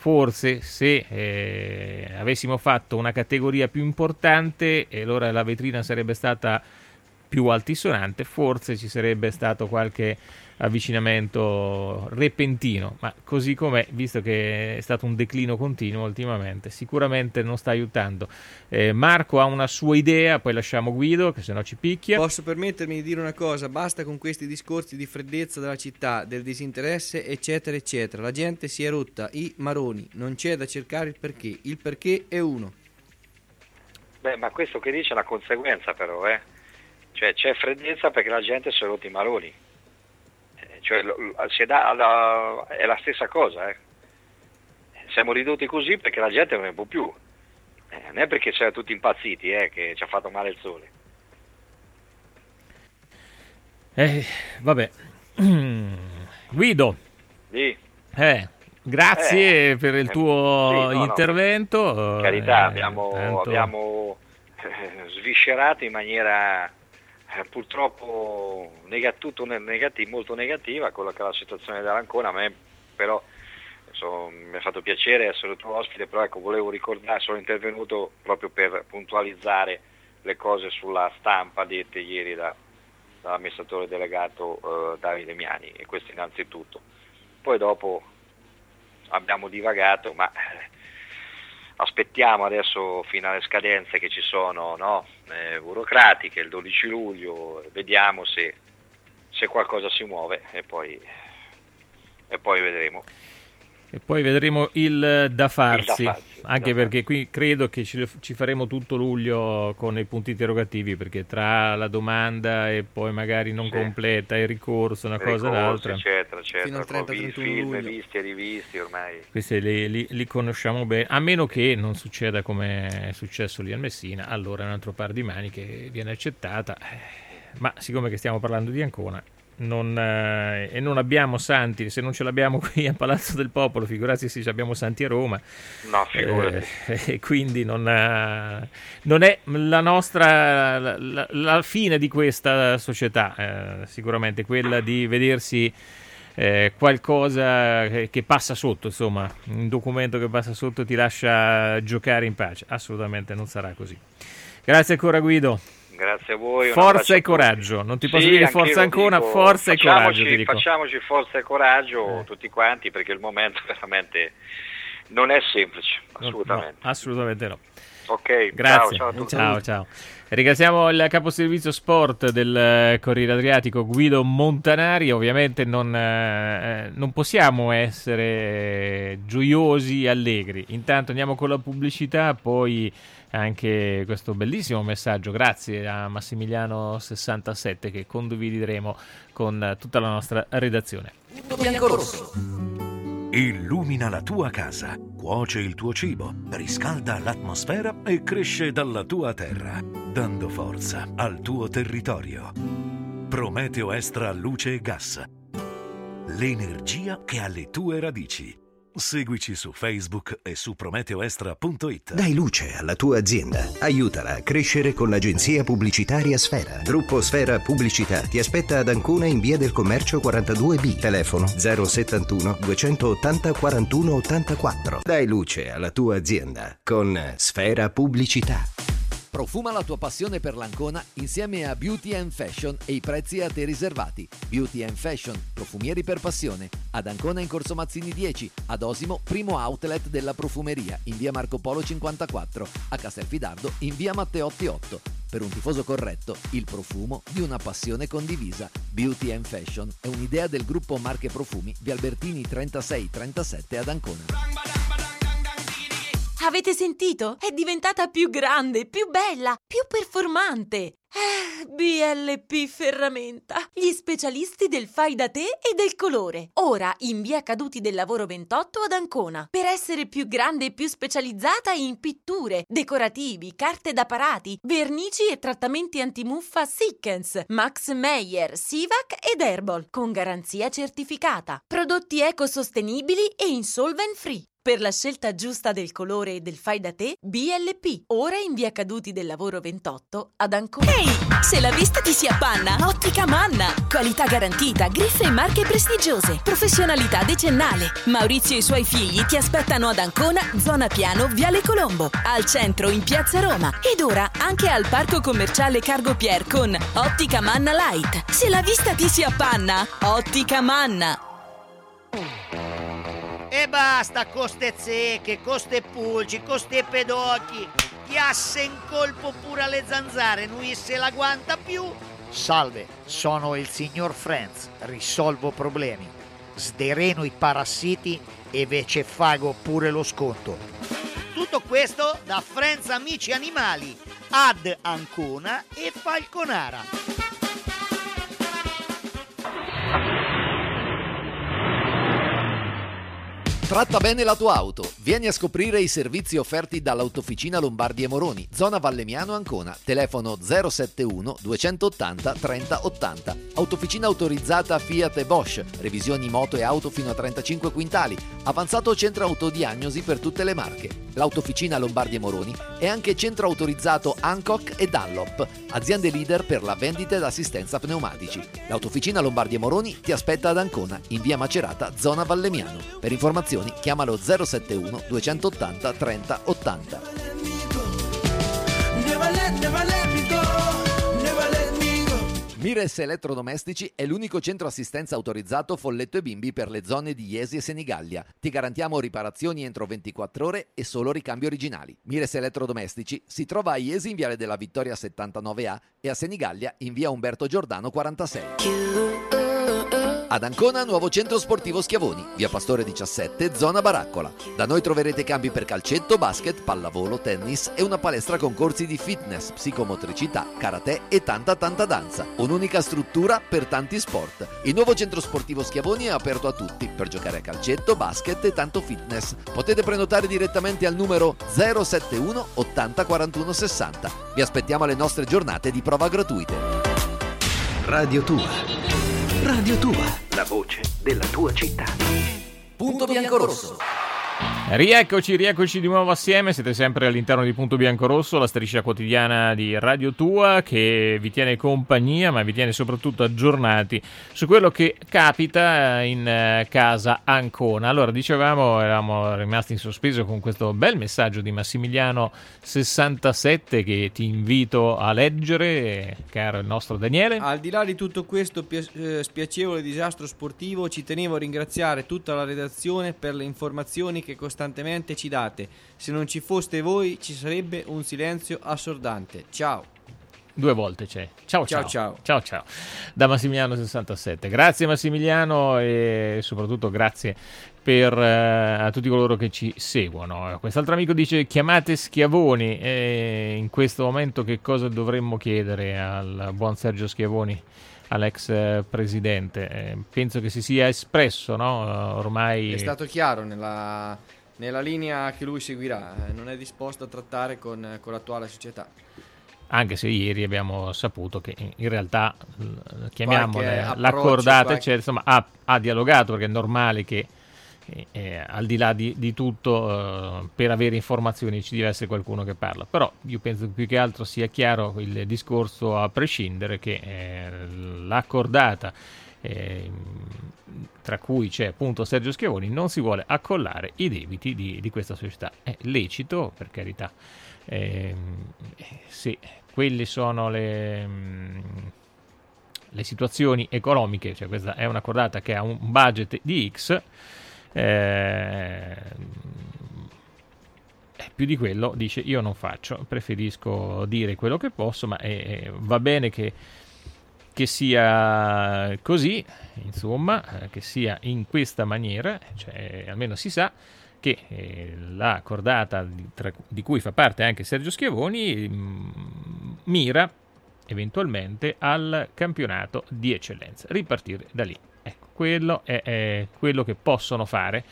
se avessimo fatto una categoria più importante, e allora la vetrina sarebbe stata più altisonante, forse ci sarebbe stato qualche avvicinamento repentino, ma così com'è, visto che è stato un declino continuo ultimamente, sicuramente non sta aiutando. Marco ha una sua idea, poi lasciamo Guido che sennò ci picchia. Posso permettermi di dire una cosa: basta con questi discorsi di freddezza della città, del disinteresse eccetera eccetera, la gente si è rotta i maroni, non c'è da cercare il perché è uno. Ma questo che dice è una conseguenza però, cioè c'è freddezza perché la gente si è rotta i maroni. Cioè, è la stessa cosa. Siamo ridotti così perché la gente non ne può più, non è perché siamo tutti impazziti che ci ha fatto male il sole. Vabbè. Guido, sì. Grazie per il tuo intervento. Per carità, abbiamo sviscerato in maniera purtroppo molto negativa quello che è la situazione dell'Ancona. A me però mi ha fatto piacere essere tuo ospite, però volevo ricordare, sono intervenuto proprio per puntualizzare le cose sulla stampa dette ieri dall'amministratore delegato Davide Miani, e questo innanzitutto. Poi dopo abbiamo divagato, ma aspettiamo adesso fino alle scadenze che ci sono, burocratiche, il 12 luglio, vediamo se qualcosa si muove e poi vedremo. E poi vedremo il da farsi, anche da perché qui credo che ci faremo tutto luglio con i punti interrogativi, perché tra la domanda e poi magari non completa, il ricorso, una cosa e l'altra, eccetera, fino al 30-31 film luglio. visti e rivisti ormai. questi li conosciamo bene, a meno che non succeda come è successo lì al Messina, allora è un altro par di mani che viene accettata, ma siccome che stiamo parlando di Ancona e non abbiamo Santi, se non ce l'abbiamo qui a Palazzo del Popolo, figurati se abbiamo Santi a Roma, no, figurati. E quindi non è la nostra la fine di questa società, sicuramente quella di vedersi qualcosa che passa sotto, insomma un documento che passa sotto ti lascia giocare in pace. Assolutamente non sarà così. Grazie ancora Guido. Grazie a voi. Forza e coraggio, non ti posso dire forza Ancona, forza e coraggio. Facciamoci forza e coraggio tutti quanti, perché il momento veramente non è semplice, assolutamente. No, assolutamente no. Ok, grazie. Ciao a tutti. Ciao. Ringraziamo il caposervizio sport del Corriere Adriatico Guido Montanari. Ovviamente non possiamo essere gioiosi e allegri. Intanto andiamo con la pubblicità, poi anche questo bellissimo messaggio, grazie a Massimiliano67, che condivideremo con tutta la nostra redazione. Biancorosso. Illumina la tua casa, cuoce il tuo cibo, riscalda l'atmosfera e cresce dalla tua terra, dando forza al tuo territorio. Prometeo Extra Luce e Gas. L'energia che ha le tue radici. Seguici su Facebook e su prometeoextra.it. Dai luce alla tua azienda. Aiutala a crescere con l'agenzia pubblicitaria Sfera. Gruppo Sfera Pubblicità ti aspetta ad Ancona in via del Commercio 42B. Telefono 071 280 41 84. Dai luce alla tua azienda con Sfera Pubblicità. Profuma la tua passione per l'Ancona insieme a Beauty & Fashion e i prezzi a te riservati. Beauty & Fashion, profumieri per passione. Ad Ancona in Corso Mazzini 10, ad Osimo, primo outlet della profumeria, in via Marco Polo 54, a Castelfidardo in via Matteotti 8. Per un tifoso corretto, il profumo di una passione condivisa. Beauty & Fashion è un'idea del gruppo Marche Profumi, via Albertini 3637 ad Ancona. Avete sentito? È diventata più grande, più bella, più performante. BLP Ferramenta, gli specialisti del fai da te e del colore. Ora in via Caduti del Lavoro 28 ad Ancona. Per essere più grande e più specializzata in pitture, decorativi, carte da parati, vernici e trattamenti antimuffa Sikkens, Max Meyer, Sivac ed Herbal, con garanzia certificata. Prodotti ecosostenibili e insolvent free. Per la scelta giusta del colore e del fai da te, BLP. Ora in via Caduti del Lavoro 28 ad Ancona. Ehi, se la vista ti si appanna, Ottica Manna. Qualità garantita, griffe e marche prestigiose. Professionalità decennale. Maurizio e i suoi figli ti aspettano ad Ancona, zona Piano, Viale Colombo. Al centro in Piazza Roma. Ed ora anche al Parco Commerciale Cargo Pier con Ottica Manna Light. Se la vista ti si appanna, Ottica Manna. E basta con ste zecche, con ste pulci, con ste pedocchi. Chiasse in colpo pure alle zanzare, non se la guanta più. Salve, sono il signor Franz, risolvo problemi. Sdereno i parassiti e ve ce fago pure lo sconto. Tutto questo da Franz Amici Animali, ad Ancona e Falconara. Tratta bene la tua auto. Vieni a scoprire i servizi offerti dall'Autofficina Lombardi e Moroni, zona Valemiano Ancona. Telefono 071 280 30 80. Autofficina autorizzata Fiat e Bosch. Revisioni moto e auto fino a 35 quintali. Avanzato centro autodiagnosi per tutte le marche. L'Autofficina Lombardi e Moroni è anche centro autorizzato Hancock e Dunlop, aziende leader per la vendita ed assistenza pneumatici. L'Autofficina Lombardi e Moroni ti aspetta ad Ancona, in via Macerata, zona Vallemiano. Per informazioni chiamalo 071 280 30 80. Mires Elettrodomestici è l'unico centro assistenza autorizzato Folletto e Bimbi per le zone di Iesi e Senigallia. Ti garantiamo riparazioni entro 24 ore e solo ricambi originali. Mires Elettrodomestici si trova a Iesi in Viale della Vittoria 79A e a Senigallia in via Umberto Giordano 46. Ad Ancona, nuovo centro sportivo Schiavoni, via Pastore 17, zona Baraccola. Da noi troverete campi per calcetto, basket, pallavolo, tennis e una palestra con corsi di fitness, psicomotricità, karate e tanta danza. Un'unica struttura per tanti sport. Il nuovo centro sportivo Schiavoni è aperto a tutti per giocare a calcetto, basket e tanto fitness. Potete prenotare direttamente al numero 071 80 41 60. Vi aspettiamo alle nostre giornate di prova gratuite. Radio Tua. Radio Tua, la voce della tua città. Punto Biancorosso. Rieccoci di nuovo assieme, siete sempre all'interno di Punto Biancorosso, la striscia quotidiana di Radio Tua che vi tiene compagnia, ma vi tiene soprattutto aggiornati su quello che capita in casa Ancona. Allora, dicevamo, eravamo rimasti in sospeso con questo bel messaggio di Massimiliano 67 che ti invito a leggere, caro il nostro Daniele. Al di là di tutto questo spiacevole disastro sportivo, ci tenevo a ringraziare tutta la redazione per le informazioni che costantemente ci date. Se non ci foste voi ci sarebbe un silenzio assordante. Ciao. 2 volte c'è. Ciao. Da Massimiliano 67. Grazie Massimiliano e soprattutto grazie per a tutti coloro che ci seguono. Quest'altro amico dice: chiamate Schiavoni. In questo momento che cosa dovremmo chiedere al buon Sergio Schiavoni, all'ex presidente? Penso che si sia espresso, no? Ormai è stato chiaro nella linea che lui seguirà, non è disposto a trattare con l'attuale società. Anche se ieri abbiamo saputo che in realtà, chiamiamola l'accordata, cioè, insomma, ha dialogato, perché è normale che al di là di tutto per avere informazioni ci deve essere qualcuno che parla, però io penso che più che altro sia chiaro il discorso, a prescindere, che l'accordata tra cui c'è appunto Sergio Schiavoni non si vuole accollare i debiti di questa società. È lecito, per carità, se quelle sono le situazioni economiche, cioè questa è un'accordata che ha un budget di X, più di quello dice io non faccio, preferisco dire quello che posso, ma va bene che sia così, insomma, che sia in questa maniera, cioè almeno si sa che la cordata di cui fa parte anche Sergio Schiavoni mira eventualmente al campionato di eccellenza, ripartire da lì. Ecco, quello è quello che possono fare.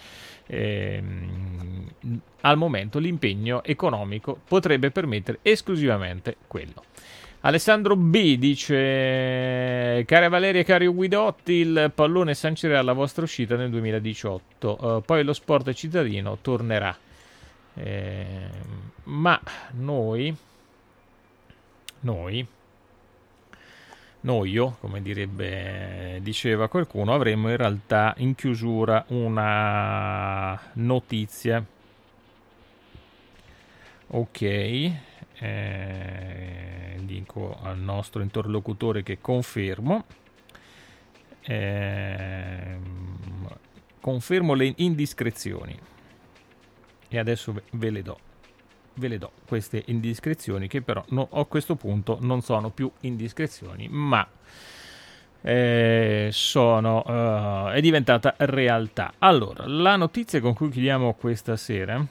Al momento l'impegno economico potrebbe permettere esclusivamente quello. Alessandro B dice: cara Valeria e caro Guidotti, il pallone sancirà la vostra uscita nel 2018, poi lo sport cittadino tornerà, ma noi, come diceva qualcuno, avremmo in realtà in chiusura una notizia. Ok, dico al nostro interlocutore che confermo le indiscrezioni, e adesso ve le do queste indiscrezioni, che però a questo punto non sono più indiscrezioni, ma è diventata realtà. Allora, la notizia con cui chiudiamo questa sera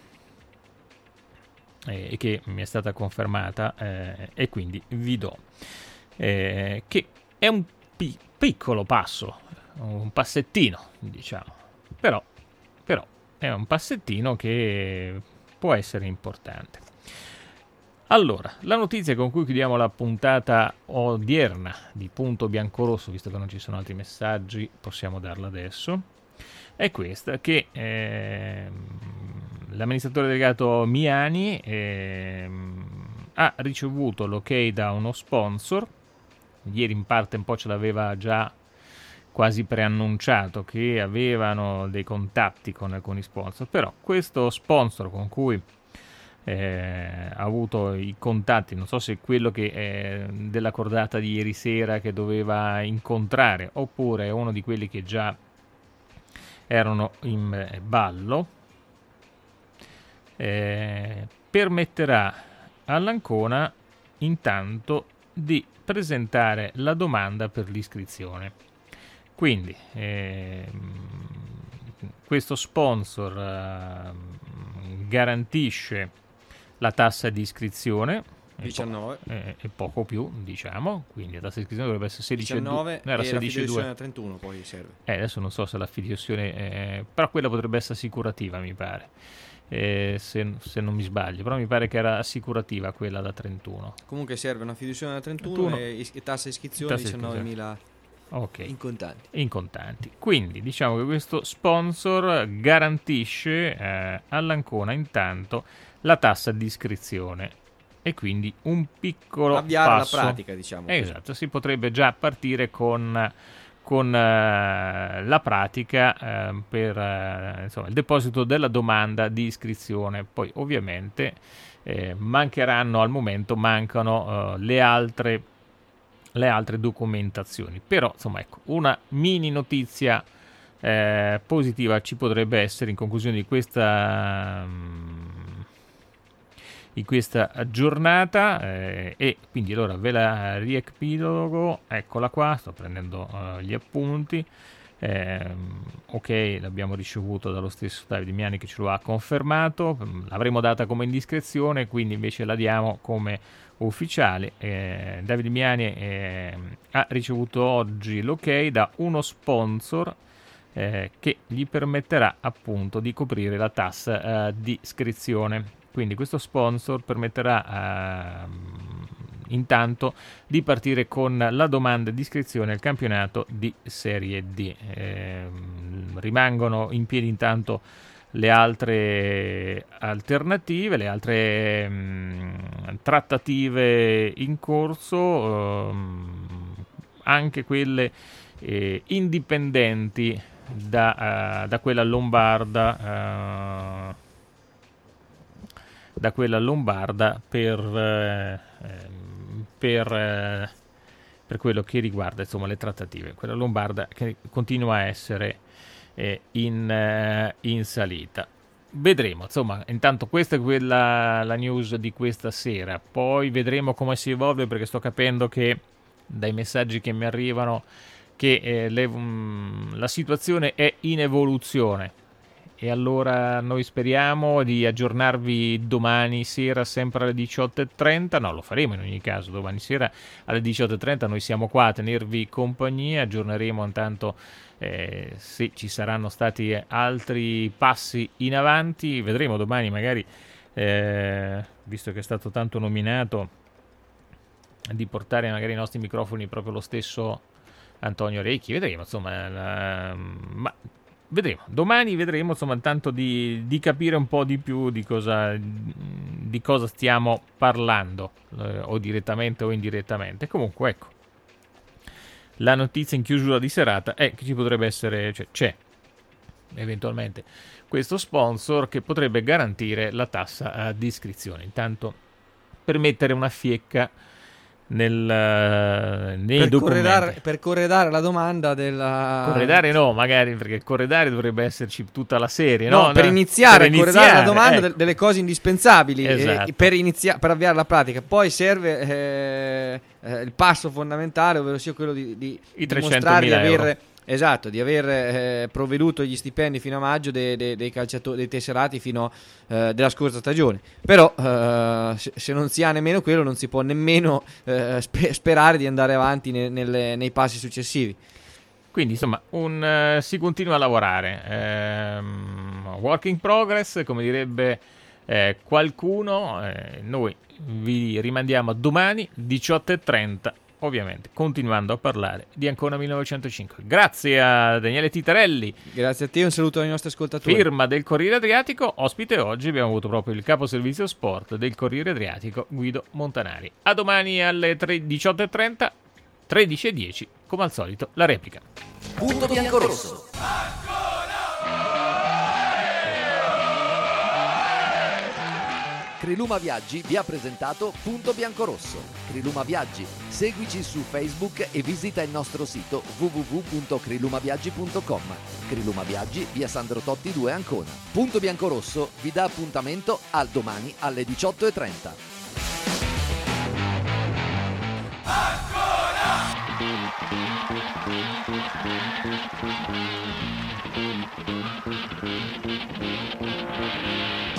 e che mi è stata confermata, e quindi vi do, che è un piccolo passo, un passettino, diciamo, però è un passettino che può essere importante. Allora, la notizia con cui chiudiamo la puntata odierna di Punto Biancorosso, visto che non ci sono altri messaggi, possiamo darla adesso, è questa, che l'amministratore delegato Miani ha ricevuto l'ok da uno sponsor. Ieri in parte un po' ce l'aveva già quasi preannunciato che avevano dei contatti con alcuni sponsor, però questo sponsor con cui ha avuto i contatti, non so se quello che è della cordata di ieri sera che doveva incontrare, oppure è uno di quelli che già erano in ballo, permetterà all'Ancona intanto di presentare la domanda per l'iscrizione. Quindi questo sponsor garantisce la tassa di iscrizione 19 e poco più, diciamo, quindi la tassa di iscrizione dovrebbe essere 19 era e 16,2. la fideiussione a 31 poi serve. Adesso non so se la fideiussione però quella potrebbe essere assicurativa, mi pare, se non mi sbaglio, però mi pare che era assicurativa quella da 31. Comunque serve una fideiussione da 31 e tassa iscrizione 19.000 in contanti. Quindi diciamo che questo sponsor garantisce all'Ancona intanto la tassa di iscrizione e quindi un piccolo avviare passo. la pratica, diciamo. Esatto, si potrebbe già partire con la pratica per insomma, il deposito della domanda di iscrizione. Poi ovviamente mancano le altre documentazioni, però insomma, ecco, una mini notizia positiva ci potrebbe essere in conclusione di questa giornata, e quindi allora ve la riepilogo. Eccola qua, sto prendendo gli appunti. Ok, l'abbiamo ricevuto dallo stesso Davide Miani che ce lo ha confermato. L'avremmo data come indiscrezione, quindi invece la diamo come ufficiale. Davide Miani ha ricevuto oggi l'ok da uno sponsor che gli permetterà appunto di coprire la tassa di iscrizione. Quindi questo sponsor permetterà intanto di partire con la domanda di iscrizione al campionato di Serie D. Rimangono in piedi intanto le altre alternative, le altre trattative in corso, anche quelle indipendenti da quella lombarda. Per quello che riguarda insomma le trattative, quella lombarda che continua a essere in salita. Vedremo, insomma, intanto questa è la news di questa sera, poi vedremo come si evolve, perché sto capendo che dai messaggi che mi arrivano che la situazione è in evoluzione. E allora noi speriamo di aggiornarvi domani sera sempre alle 18.30, no, lo faremo in ogni caso domani sera alle 18.30, noi siamo qua a tenervi compagnia, aggiorneremo intanto se ci saranno stati altri passi in avanti, vedremo domani magari, visto che è stato tanto nominato, di portare magari i nostri microfoni proprio lo stesso Antonio Recchi, vedremo insomma, ma vedremo, domani vedremo insomma tanto di capire un po' di più di cosa stiamo parlando, o direttamente o indirettamente. Comunque ecco, la notizia in chiusura di serata è che ci potrebbe essere, cioè c'è eventualmente questo sponsor che potrebbe garantire la tassa di iscrizione, intanto per mettere una fiecca nei documenti, per corredare la domanda della corredare no, magari, perché corredare dovrebbe esserci tutta la serie, no? Per iniziare a corredare la domanda, ecco, delle cose indispensabili, esatto, per avviare la pratica. Poi serve il passo fondamentale, ovvero sia quello di dimostrare di aver esatto, di aver provveduto agli stipendi fino a maggio dei calciatori, dei tesserati fino della scorsa stagione. Però se non si ha nemmeno quello, non si può nemmeno sperare di andare avanti nei passi successivi. Quindi insomma si continua a lavorare, work in progress, come direbbe qualcuno. Noi vi rimandiamo a domani 18.30, ovviamente continuando a parlare di Ancona 1905. Grazie a Daniele Titarelli. Grazie a te, un saluto ai nostri ascoltatori. Firma del Corriere Adriatico. Ospite oggi abbiamo avuto proprio il capo servizio sport del Corriere Adriatico, Guido Montanari. A domani alle 18.30, 13.10, come al solito la replica. Punto biancorosso. Criluma Viaggi vi ha presentato Punto Biancorosso. Criluma Viaggi, seguici su Facebook e visita il nostro sito www.crilumaviaggi.com. Criluma Viaggi, via Sandro Totti 2 Ancona. Punto Biancorosso vi dà appuntamento al domani alle 18.30. Ancora!